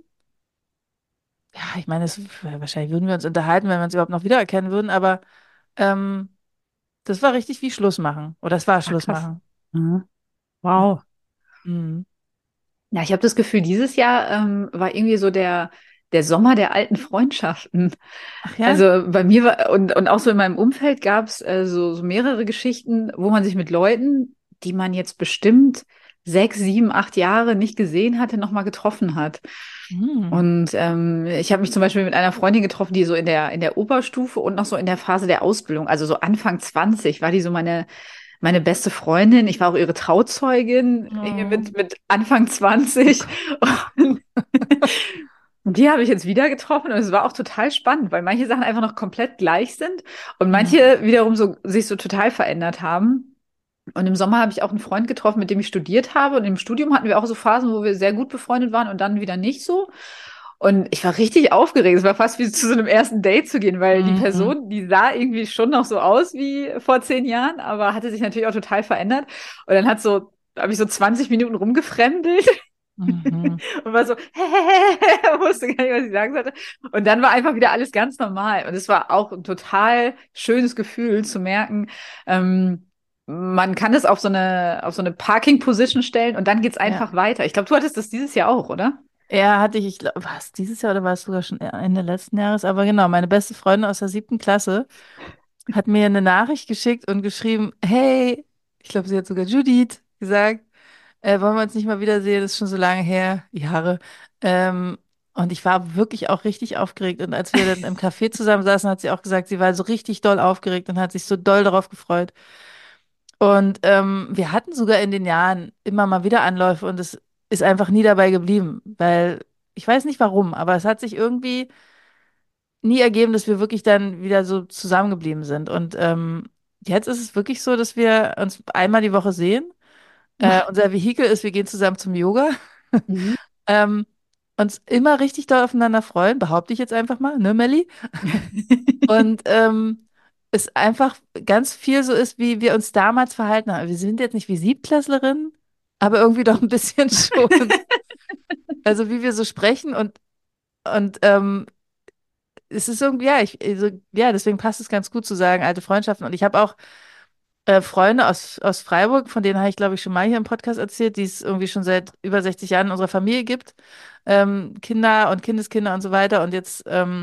ja, ich meine, wahrscheinlich würden wir uns unterhalten, wenn wir uns überhaupt noch wiedererkennen würden, aber ähm, das war richtig wie Schluss machen. Oder es war Ah, Schluss krass. machen. Mhm. Wow. Mhm. Ja, ich habe das Gefühl, dieses Jahr war irgendwie so der Sommer der alten Freundschaften. Ach ja? Also bei mir war, und auch so in meinem Umfeld gab es so mehrere Geschichten, wo man sich mit Leuten, die man jetzt bestimmt 6, 7, 8 Jahre nicht gesehen hatte, nochmal getroffen hat. Mhm. Und ich habe mich zum Beispiel mit einer Freundin getroffen, die so in der Oberstufe und noch so in der Phase der Ausbildung, also so Anfang 20, war die so meine beste Freundin. Ich war auch ihre Trauzeugin irgendwie Oh, mit Anfang 20. Gott. Und und die habe ich jetzt wieder getroffen und es war auch total spannend, weil manche Sachen einfach noch komplett gleich sind und Mhm. manche wiederum sich so total verändert haben. Und im Sommer habe ich auch einen Freund getroffen, mit dem ich studiert habe. Und im Studium hatten wir auch so Phasen, wo wir sehr gut befreundet waren und dann wieder nicht so. Und ich war richtig aufgeregt. Es war fast wie zu so einem ersten Date zu gehen, weil die Mhm. Person, die sah irgendwie schon noch so aus wie vor 10 Jahren, aber hatte sich natürlich auch total verändert. Und dann habe ich so 20 Minuten rumgefremdelt Mhm. und war so, wusste gar nicht, was ich sagen sollte. Und dann war einfach wieder alles ganz normal. Und es war auch ein total schönes Gefühl zu merken, man kann es auf so eine Parking-Position stellen und dann geht es Ja. einfach weiter. Ich glaube, du hattest das dieses Jahr auch, oder? Ja, hatte ich glaube, war es dieses Jahr oder war es sogar schon Ende letzten Jahres? Aber genau, meine beste Freundin aus der 7. Klasse hat mir eine Nachricht geschickt und geschrieben, hey, ich glaube, sie hat sogar Judith gesagt, wollen wir uns nicht mal wiedersehen? Das ist schon so lange her, Jahre. Ähm, und ich war wirklich auch richtig aufgeregt. Und als wir dann im Café zusammen saßen, hat sie auch gesagt, sie war so richtig doll aufgeregt und hat sich so doll darauf gefreut. Und wir hatten sogar in den Jahren immer mal wieder Anläufe und es ist einfach nie dabei geblieben, weil ich weiß nicht warum, aber es hat sich irgendwie nie ergeben, dass wir wirklich dann wieder so zusammengeblieben sind. Und jetzt ist es wirklich so, dass wir uns einmal die Woche sehen. Unser Vehikel ist, wir gehen zusammen zum Yoga, Mhm. ähm, uns immer richtig doll aufeinander freuen, behaupte ich jetzt einfach mal, ne, Melli? Und es einfach ganz viel so ist, wie wir uns damals verhalten haben. Wir sind jetzt nicht wie Siebtklässlerinnen, aber irgendwie doch ein bisschen schon. Also wie wir so sprechen und es ist irgendwie, ja, deswegen passt es ganz gut zu sagen, alte Freundschaften. Und ich habe auch Freunde aus Freiburg, von denen habe ich, glaube ich, schon mal hier im Podcast erzählt, die es irgendwie schon seit über 60 Jahren in unserer Familie gibt. Kinder und Kindeskinder und so weiter. Und jetzt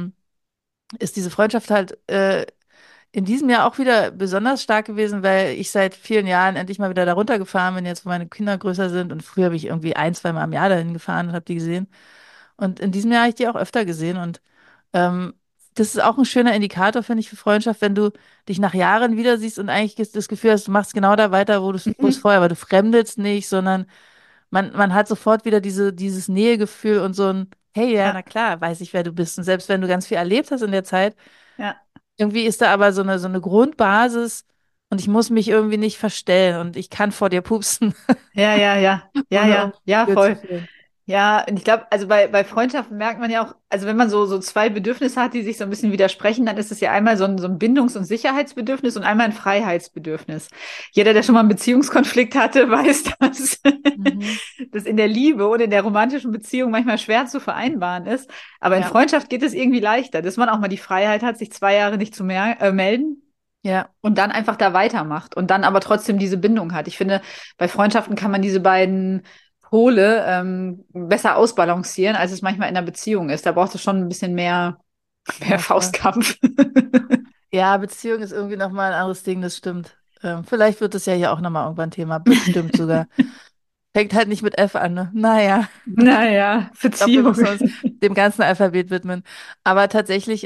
ist diese Freundschaft halt in diesem Jahr auch wieder besonders stark gewesen, weil ich seit vielen Jahren endlich mal wieder da runtergefahren bin, jetzt wo meine Kinder größer sind. Und früher habe ich irgendwie ein, zwei Mal im Jahr dahin gefahren und habe die gesehen. Und in diesem Jahr habe ich die auch öfter gesehen. Und ähm, das ist auch ein schöner Indikator, finde ich, für Freundschaft, wenn du dich nach Jahren wieder siehst und eigentlich das Gefühl hast, du machst genau da weiter, wo es Mhm. vorher war. Du fremdelst nicht, sondern man hat sofort wieder dieses Nähegefühl und so ein, hey, ja, Ja, na klar, weiß ich, wer du bist. Und selbst wenn du ganz viel erlebt hast in der Zeit, ja. irgendwie ist da aber so eine Grundbasis und ich muss mich irgendwie nicht verstellen und ich kann vor dir pupsen, Ja, ja, ja, ja, ohne ja, irgendwie ja, blöd zu voll. fühlen. Ja, und ich glaube, also bei Freundschaften merkt man ja auch, also wenn man so zwei Bedürfnisse hat, die sich so ein bisschen widersprechen, dann ist es ja einmal so ein Bindungs- und Sicherheitsbedürfnis und einmal ein Freiheitsbedürfnis. Jeder, der schon mal einen Beziehungskonflikt hatte, weiß, dass Mhm. das in der Liebe und in der romantischen Beziehung manchmal schwer zu vereinbaren ist. Aber in Ja, Freundschaft geht es irgendwie leichter, dass man auch mal die Freiheit hat, sich 2 Jahre nicht zu melden ja, und dann einfach da weitermacht und dann aber trotzdem diese Bindung hat. Ich finde, bei Freundschaften kann man diese beiden Pole besser ausbalancieren, als es manchmal in einer Beziehung ist. Da braucht es schon ein bisschen mehr ja, voll. Faustkampf. Ja, Beziehung ist irgendwie nochmal ein anderes Ding, das stimmt. Vielleicht wird es ja hier auch nochmal irgendwann Thema. Bestimmt sogar. Fängt halt nicht mit F an, ne? Naja, Naja, ich glaube, wir Beziehung. müssen uns dem ganzen Alphabet widmen. Aber tatsächlich,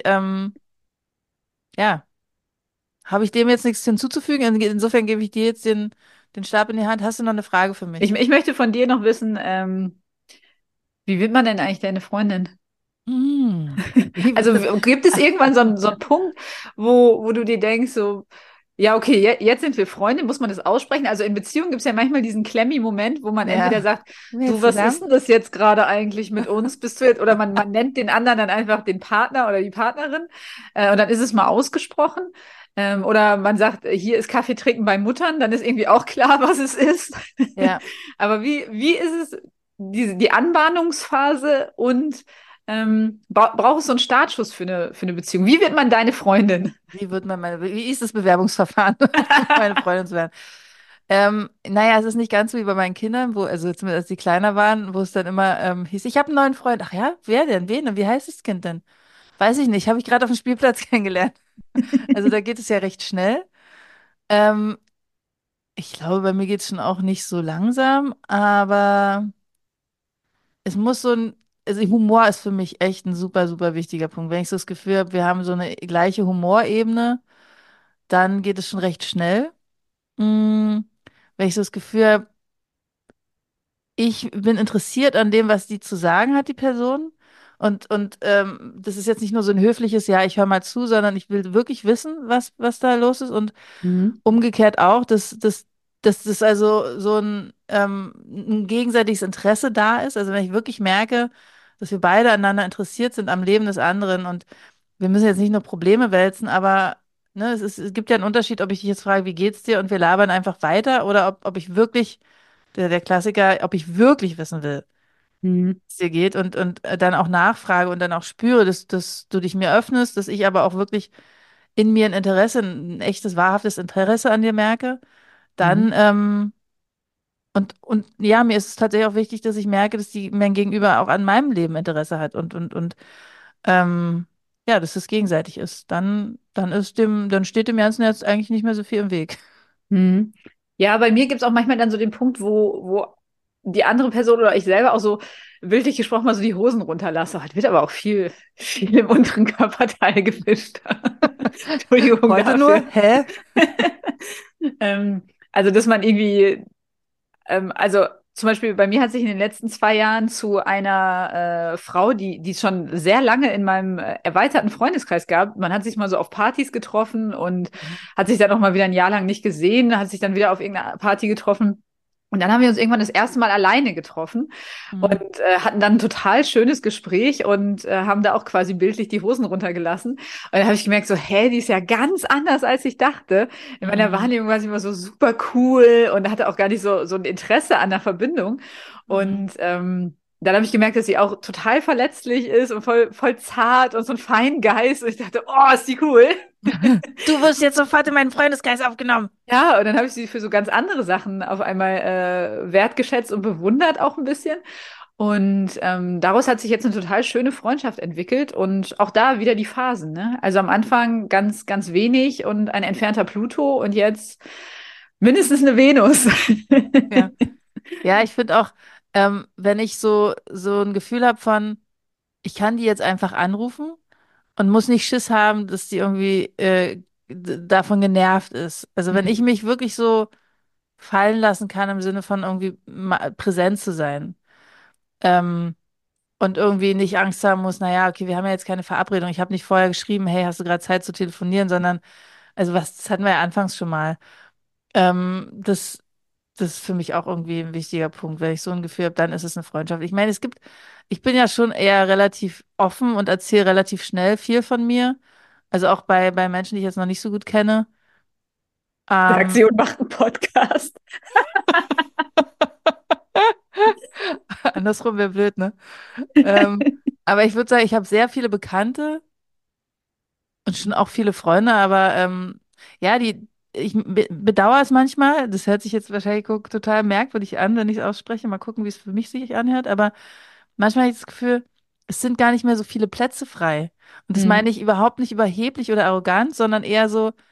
ja, habe ich dem jetzt nichts hinzuzufügen. Insofern gebe ich dir jetzt den Stab in die Hand. Hast du noch eine Frage für mich? Ich möchte von dir noch wissen, wie wird man denn eigentlich deine Freundin? Hm. Wie Also wird man? gibt es irgendwann so einen Punkt, wo du dir denkst, so, ja, okay, jetzt sind wir Freunde, muss man das aussprechen? Also in Beziehungen gibt es ja manchmal diesen Klemmi-Moment, wo man entweder Ja, sagt, sind wir du, jetzt was ist zusammen? denn das jetzt gerade eigentlich mit uns? Bist du jetzt, oder man nennt den anderen dann einfach den Partner oder die Partnerin, und dann ist es mal ausgesprochen. Oder man sagt, hier ist Kaffee trinken bei Muttern, dann ist irgendwie auch klar, was es ist. Ja. Aber wie ist es, die Anbahnungsphase und braucht es so einen Startschuss für eine Beziehung? Wie wird man deine Freundin? Wie ist das Bewerbungsverfahren, meine Freundin zu werden? Naja, es ist nicht ganz so wie bei meinen Kindern, also zumindest als die kleiner waren, wo es dann immer hieß, ich habe einen neuen Freund. Ach ja, wer denn? Wen? Und wie heißt das Kind denn? Weiß ich nicht, habe ich gerade auf dem Spielplatz kennengelernt. Also da geht es ja recht schnell. Ähm, Ich glaube, bei mir geht es schon auch nicht so langsam, aber es muss also Humor ist für mich echt ein super, super wichtiger Punkt. Wenn ich so das Gefühl habe, wir haben so eine gleiche Humorebene, dann geht es schon recht schnell. Mm, Wenn ich so das Gefühl habe, ich bin interessiert an dem, was die zu sagen hat, die Person. Und das ist jetzt nicht nur so ein höfliches, ja, ich höre mal zu, sondern ich will wirklich wissen, was da los ist. Und Mhm. umgekehrt auch, dass das also so ein gegenseitiges Interesse da ist. Also wenn ich wirklich merke, dass wir beide aneinander interessiert sind am Leben des anderen und wir müssen jetzt nicht nur Probleme wälzen, aber ne, es gibt ja einen Unterschied, ob ich dich jetzt frage, wie geht's dir und wir labern einfach weiter oder ob ich wirklich, der Klassiker, ob ich wirklich wissen will, Mhm. wie es dir geht und dann auch nachfrage und dann auch spüre, dass du dich mir öffnest, dass ich aber auch wirklich in mir ein Interesse, ein echtes, wahrhaftes Interesse an dir merke, dann, Mhm. und ja, mir ist es tatsächlich auch wichtig, dass ich merke, dass mein Gegenüber auch an meinem Leben Interesse hat und ähm, ja, dass es gegenseitig ist. Dann steht dem Ganzen jetzt eigentlich nicht mehr so viel im Weg. Mhm. Ja, bei mir gibt es auch manchmal dann so den Punkt, wo die andere Person oder ich selber auch so bildlich gesprochen mal so die Hosen runterlasse. Heute wird aber auch viel im unteren Körperteil gewischt. Entschuldigung Heute dafür. nur? Hä? Ähm, also, dass man irgendwie also zum Beispiel bei mir hat sich in den letzten 2 Jahren zu einer Frau, die es schon sehr lange in meinem erweiterten Freundeskreis gab, man hat sich mal so auf Partys getroffen und hat sich dann auch mal wieder ein Jahr lang nicht gesehen, hat sich dann wieder auf irgendeiner Party getroffen. Und dann haben wir uns irgendwann das erste Mal alleine getroffen Mhm. und hatten dann ein total schönes Gespräch und haben da auch quasi bildlich die Hosen runtergelassen. Und dann habe ich gemerkt, so, hä, die ist ja ganz anders, als ich dachte. In meiner Mhm. Wahrnehmung war sie immer so super cool und hatte auch gar nicht so ein Interesse an der Verbindung. Mhm. Und dann habe ich gemerkt, dass sie auch total verletzlich ist und voll zart und so ein Feingeist. Und ich dachte, oh, ist die cool. Du wirst jetzt sofort in meinen Freundeskreis aufgenommen. Ja, und dann habe ich sie für so ganz andere Sachen auf einmal wertgeschätzt und bewundert auch ein bisschen. Und daraus hat sich jetzt eine total schöne Freundschaft entwickelt und auch da wieder die Phasen, ne? Also am Anfang ganz, ganz wenig und ein entfernter Pluto und jetzt mindestens eine Venus. Ja. Ja, ich finde auch, wenn ich so ein Gefühl habe von, ich kann die jetzt einfach anrufen und muss nicht Schiss haben, dass die irgendwie davon genervt ist. Also wenn ich mich wirklich so fallen lassen kann im Sinne von irgendwie präsent zu sein. Ähm, und irgendwie nicht Angst haben muss, naja, okay, wir haben ja jetzt keine Verabredung. Ich habe nicht vorher geschrieben, hey, hast du gerade Zeit zu telefonieren, sondern, also was, das hatten wir ja anfangs schon mal. Das, das ist für mich auch irgendwie ein wichtiger Punkt. Wenn ich so ein Gefühl habe, dann ist es eine Freundschaft. Ich meine, ich bin ja schon eher relativ offen und erzähle relativ schnell viel von mir. Also auch bei Menschen, die ich jetzt noch nicht so gut kenne. Sagt Ähm, sie und macht einen Podcast. andersrum wäre blöd, ne? Aber ich würde sagen, ich habe sehr viele Bekannte und schon auch viele Freunde, aber ja, ich bedauere es manchmal. Das hört sich jetzt wahrscheinlich total merkwürdig an, wenn ich es ausspreche. Mal gucken, wie es für mich sich anhört. Aber manchmal habe ich das Gefühl, es sind gar nicht mehr so viele Plätze frei. Und das Hm. meine ich überhaupt nicht überheblich oder arrogant, sondern eher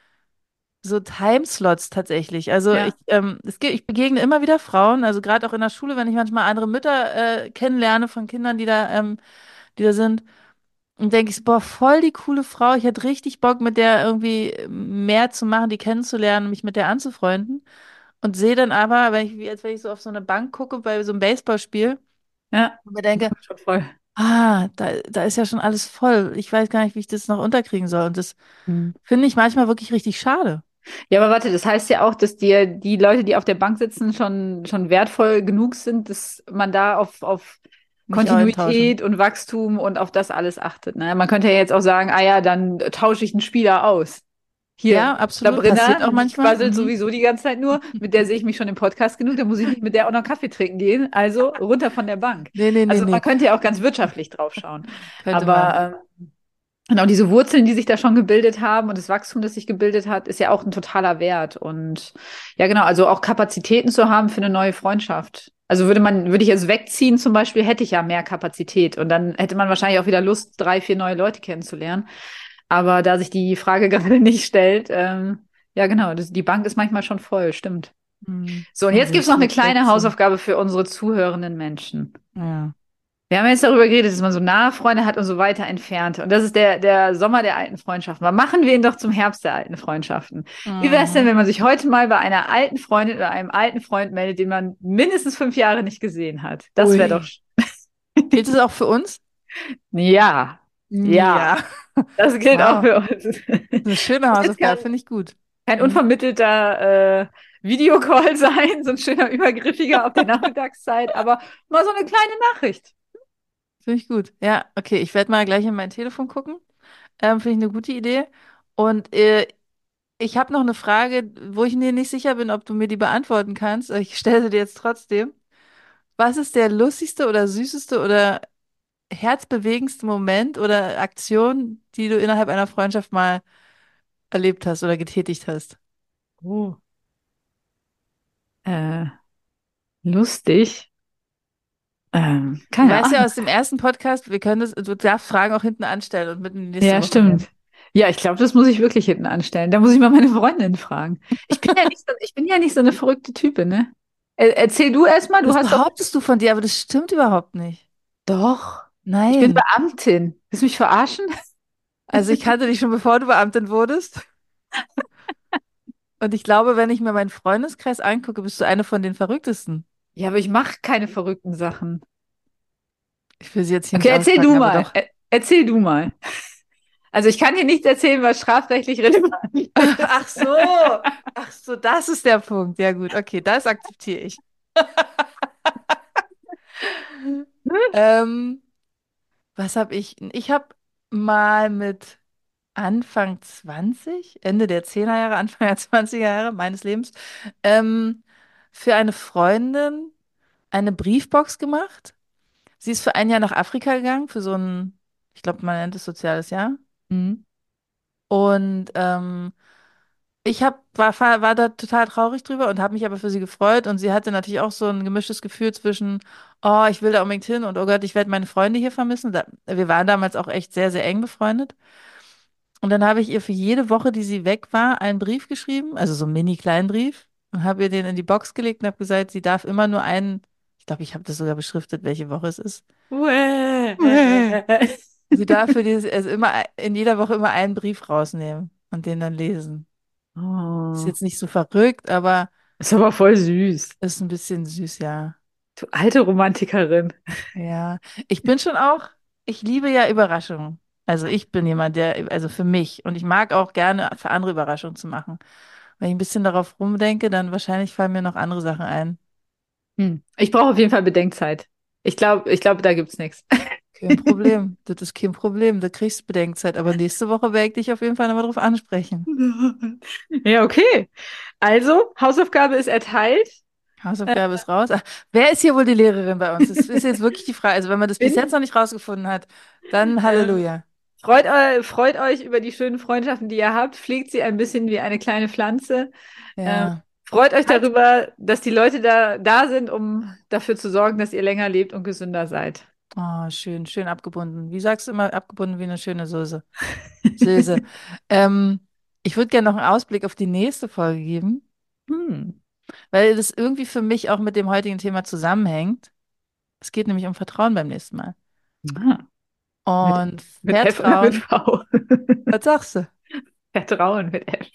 so Timeslots tatsächlich. Also Ja, ich begegne immer wieder Frauen, also gerade auch in der Schule, wenn ich manchmal andere Mütter kennenlerne von Kindern, die da sind. Und denke ich so, boah, voll die coole Frau. Ich hätte richtig Bock, mit der irgendwie mehr zu machen, die kennenzulernen, mich mit der anzufreunden. Und sehe dann aber, als wenn ich so auf so eine Bank gucke bei so einem Baseballspiel ja. und mir denke, Schon voll. da ist ja schon alles voll. Ich weiß gar nicht, wie ich das noch unterkriegen soll. Und das Hm. finde ich manchmal wirklich richtig schade. Ja, aber warte, das heißt ja auch, dass dir die Leute, die auf der Bank sitzen, schon wertvoll genug sind, dass man da auf Mich auch enttäuschen. Kontinuität und Wachstum und auf das alles achtet. Ne? Man könnte ja jetzt auch sagen, ah ja, dann tausche ich einen Spieler aus. Hier, Ja, absolut. Passiert Sabrina, auch die manchmal. quasselt Mhm. sowieso die ganze Zeit nur. Mit der sehe ich mich schon im Podcast genug, da muss ich nicht mit der auch noch Kaffee trinken gehen. Also runter von der Bank. Nee, nee, nee, Also man nee. könnte ja auch ganz wirtschaftlich drauf schauen. Könnte man. Aber genau, diese Wurzeln, die sich da schon gebildet haben und das Wachstum, das sich gebildet hat, ist ja auch ein totaler Wert. Und ja, genau, also auch Kapazitäten zu haben für eine neue Freundschaft. Also würde ich jetzt wegziehen zum Beispiel, hätte ich ja mehr Kapazität und dann hätte man wahrscheinlich auch wieder Lust, 3, 4 neue Leute kennenzulernen. Aber da sich die Frage gerade nicht stellt, ja, genau, die Bank ist manchmal schon voll, stimmt. Mhm. So, und Dann jetzt würde gibt es ich noch eine direkt kleine wegziehen. Hausaufgabe für unsere zuhörenden Menschen. Ja. Wir haben jetzt darüber geredet, dass man so nahe Freunde hat und so weiter entfernte. Und das ist der Sommer der alten Freundschaften. Aber machen wir ihn doch zum Herbst der alten Freundschaften. Wie wäre es denn, Mhm. wenn man sich heute mal bei einer alten Freundin oder einem alten Freund meldet, den man mindestens 5 Jahre nicht gesehen hat? Das wäre doch. Ui. Gilt es auch für uns? Ja, ja, Ja. das gilt auch Wow. für uns. Eine schöne Muss jetzt Hausaufgabe, finde ich gut. kein Mhm. unvermittelter Videocall sein, so ein schöner übergriffiger auf der Nachmittagszeit, aber mal so eine kleine Nachricht. Finde ich gut. Ja, okay, ich werde mal gleich in mein Telefon gucken. Finde ich eine gute Idee. Und ich habe noch eine Frage, wo ich mir nicht sicher bin, ob du mir die beantworten kannst. Ich stelle sie dir jetzt trotzdem. Was ist der lustigste oder süßeste oder herzbewegendste Moment oder Aktion, die du innerhalb einer Freundschaft mal erlebt hast oder getätigt hast? Oh. Äh, lustig. Du Keine weißt ja Ahnung. aus dem ersten Podcast, du darfst Fragen auch hinten anstellen und mit in die nächste Ja, Woche nehmen. stimmt. Ja, ich glaube, das muss ich wirklich hinten anstellen. Da muss ich mal meine Freundin fragen. Ich bin ja nicht so eine verrückte Type, ne? Erzähl du erst mal, du Das hast doch. behauptest du von dir, aber das stimmt überhaupt nicht. Doch. Ich bin Nein. Beamtin. Willst du mich verarschen? Also ich kannte dich schon, bevor du Beamtin wurdest. Und ich glaube, wenn ich mir meinen Freundeskreis angucke, bist du eine von den Verrücktesten. Ja, aber ich mache keine verrückten Sachen. Ich will sie jetzt hier Okay, nicht erzähl auspacken, du aber mal. doch. Erzähl du mal. Also ich kann dir nichts erzählen, was strafrechtlich relevant ist. Ach so. Ach so, das ist der Punkt. Ja gut, okay, das akzeptiere ich. Ähm, was habe ich? Ich habe mal mit Anfang 20, Ende der 10er Jahre, Anfang der 20er Jahre meines Lebens, ähm, für eine Freundin eine Briefbox gemacht. Sie ist für ein Jahr nach Afrika gegangen, für so ein, ich glaube, man nennt es soziales Jahr. Mhm. Und war da total traurig drüber und habe mich aber für sie gefreut. Und sie hatte natürlich auch so ein gemischtes Gefühl zwischen, oh, ich will da unbedingt hin und oh Gott, ich werde meine Freunde hier vermissen. Wir waren damals auch echt sehr, sehr eng befreundet. Und dann habe ich ihr für jede Woche, die sie weg war, einen Brief geschrieben, also so einen mini-kleinen Brief, und habe ihr den in die Box gelegt und habe gesagt, sie darf immer nur einen, ich glaube, ich habe das sogar beschriftet, welche Woche es ist. Uäh. Sie darf also in jeder Woche immer einen Brief rausnehmen und den dann lesen. Ist Oh, jetzt nicht so verrückt, aber ist aber voll süß. ist ein bisschen süß, ja. Du alte Romantikerin. Ja, ich bin schon auch, ich liebe ja Überraschungen. Also ich bin jemand, der, also für mich, und ich mag auch gerne für andere Überraschungen zu machen. Wenn ich ein bisschen darauf rumdenke, dann wahrscheinlich fallen mir noch andere Sachen ein. Hm. Ich brauche auf jeden Fall Bedenkzeit. Ich glaube, da gibt's nichts. Kein Problem. Das ist kein Problem. Da kriegst du Bedenkzeit. Aber nächste Woche werde ich dich auf jeden Fall nochmal drauf ansprechen. Ja, okay. Also, Hausaufgabe ist erteilt. Äh, Hausaufgabe ist raus. Ach, wer ist hier wohl die Lehrerin bei uns? Das ist jetzt wirklich die Frage. Also wenn man das bis jetzt bin, noch nicht rausgefunden hat, dann ähm, Halleluja. freut euch über die schönen Freundschaften, die ihr habt. Pflegt sie ein bisschen wie eine kleine Pflanze. Ähm, Ja. freut euch Halt. darüber, dass die Leute da sind, um dafür zu sorgen, dass ihr länger lebt und gesünder seid. Oh, schön, schön abgebunden. Wie sagst du immer, abgebunden wie eine schöne Soße? Süße. Ähm, ich würde gerne noch einen Ausblick auf die nächste Folge geben, Hm. weil das irgendwie für mich auch mit dem heutigen Thema zusammenhängt. Es geht nämlich um Vertrauen beim nächsten Mal. Ah, mit, Und mit F oder mit Vertrauen, V? was sagst du? Vertrauen mit F.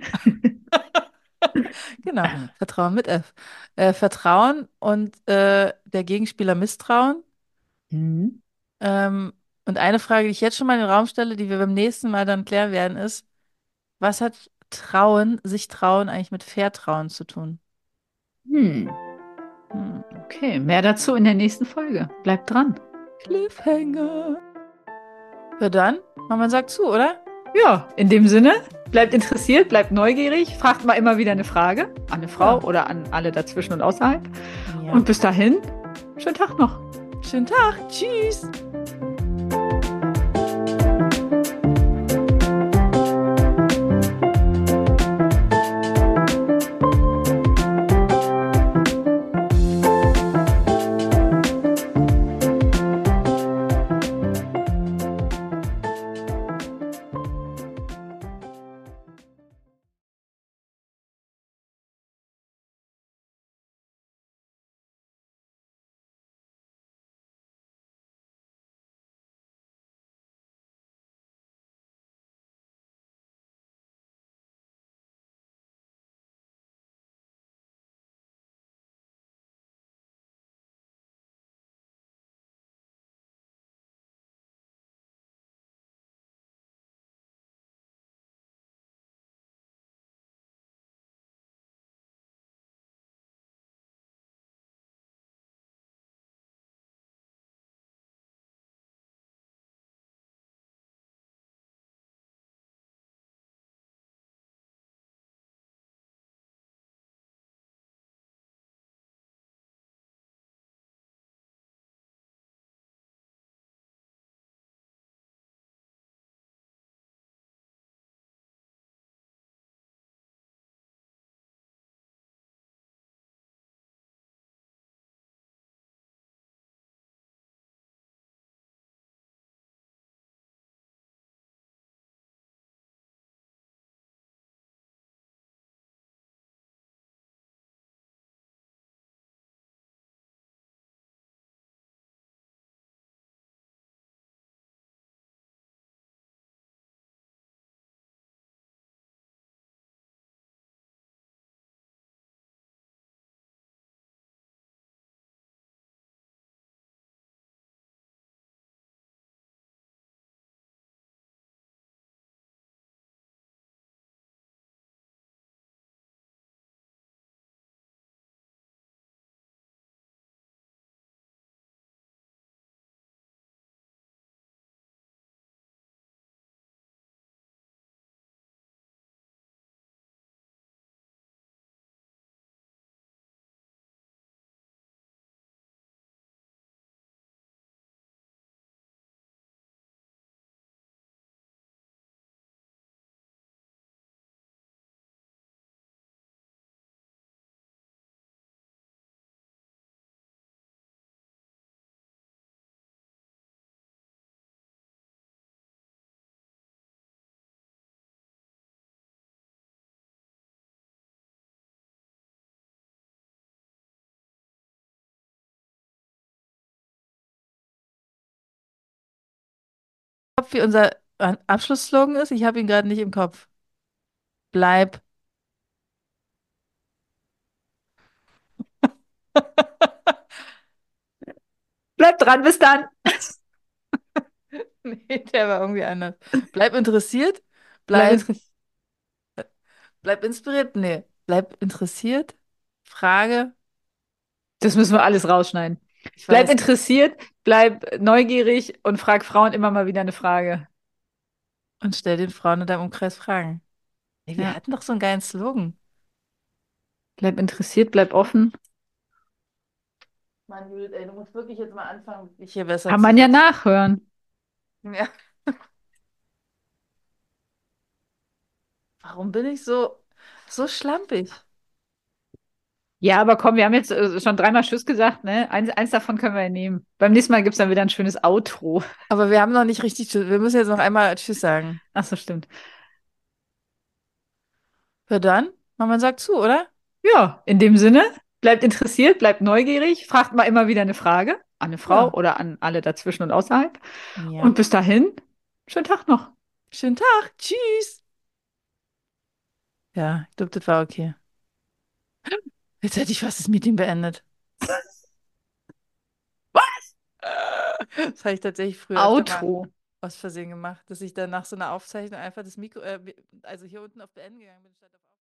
Genau, Vertrauen mit F. Vertrauen und der Gegenspieler Misstrauen. Hm. Ähm, und eine Frage, die ich jetzt schon mal in den Raum stelle, die wir beim nächsten Mal dann klären werden, ist, was hat Trauen, sich trauen eigentlich mit Vertrauen zu tun? Hm. Hm. Okay, mehr dazu in der nächsten Folge. Bleibt dran. Cliffhanger. Ja, dann, man sagt zu, oder? Ja, in dem Sinne, bleibt interessiert, bleibt neugierig, fragt mal immer wieder eine Frage an eine Frau Ja. oder an alle dazwischen und außerhalb. Und Ja. bis dahin, schönen Tag noch. Schönen Tag. Tschüss. Kopf, wie unser Abschlussslogan ist. Ich habe ihn gerade nicht im Kopf. Bleib. Bleib dran, bis dann. Nee, der war irgendwie anders. Bleib interessiert, Bleib bleib, interessiert. bleib inspiriert. Nee, bleib interessiert. Frage, Das müssen wir alles rausschneiden. ich Bleib weiß nicht. interessiert, bleib neugierig und frag Frauen immer mal wieder eine Frage. Und stell den Frauen in deinem Umkreis Fragen. Ey, wir Ja. hatten doch so einen geilen Slogan. Bleib interessiert, bleib offen. Mann, Judith, ey, du musst wirklich jetzt mal anfangen, dich hier besser Kann zu man ja verstehen. nachhören. Ja. Warum bin ich so schlampig? Ja, aber komm, wir haben jetzt schon dreimal Tschüss gesagt, ne? Eins davon können wir ja nehmen. Beim nächsten Mal gibt es dann wieder ein schönes Outro. Aber wir haben noch nicht richtig Tschüss. Wir müssen jetzt noch einmal Tschüss sagen. Ach so, stimmt. Ja, dann, man sagt zu, oder? Ja, in dem Sinne, bleibt interessiert, bleibt neugierig, fragt mal immer wieder eine Frage an eine Frau Ja. oder an alle dazwischen und außerhalb. Und Ja. bis dahin, schönen Tag noch. Schönen Tag. Tschüss. Ja, ich glaube, das war okay. Jetzt hätte ich fast das Meeting beendet. Das habe ich tatsächlich früher öfter mal Outro. aus Versehen gemacht, dass ich dann nach so einer Aufzeichnung einfach das Mikro, also hier unten auf Beenden gegangen bin, statt auf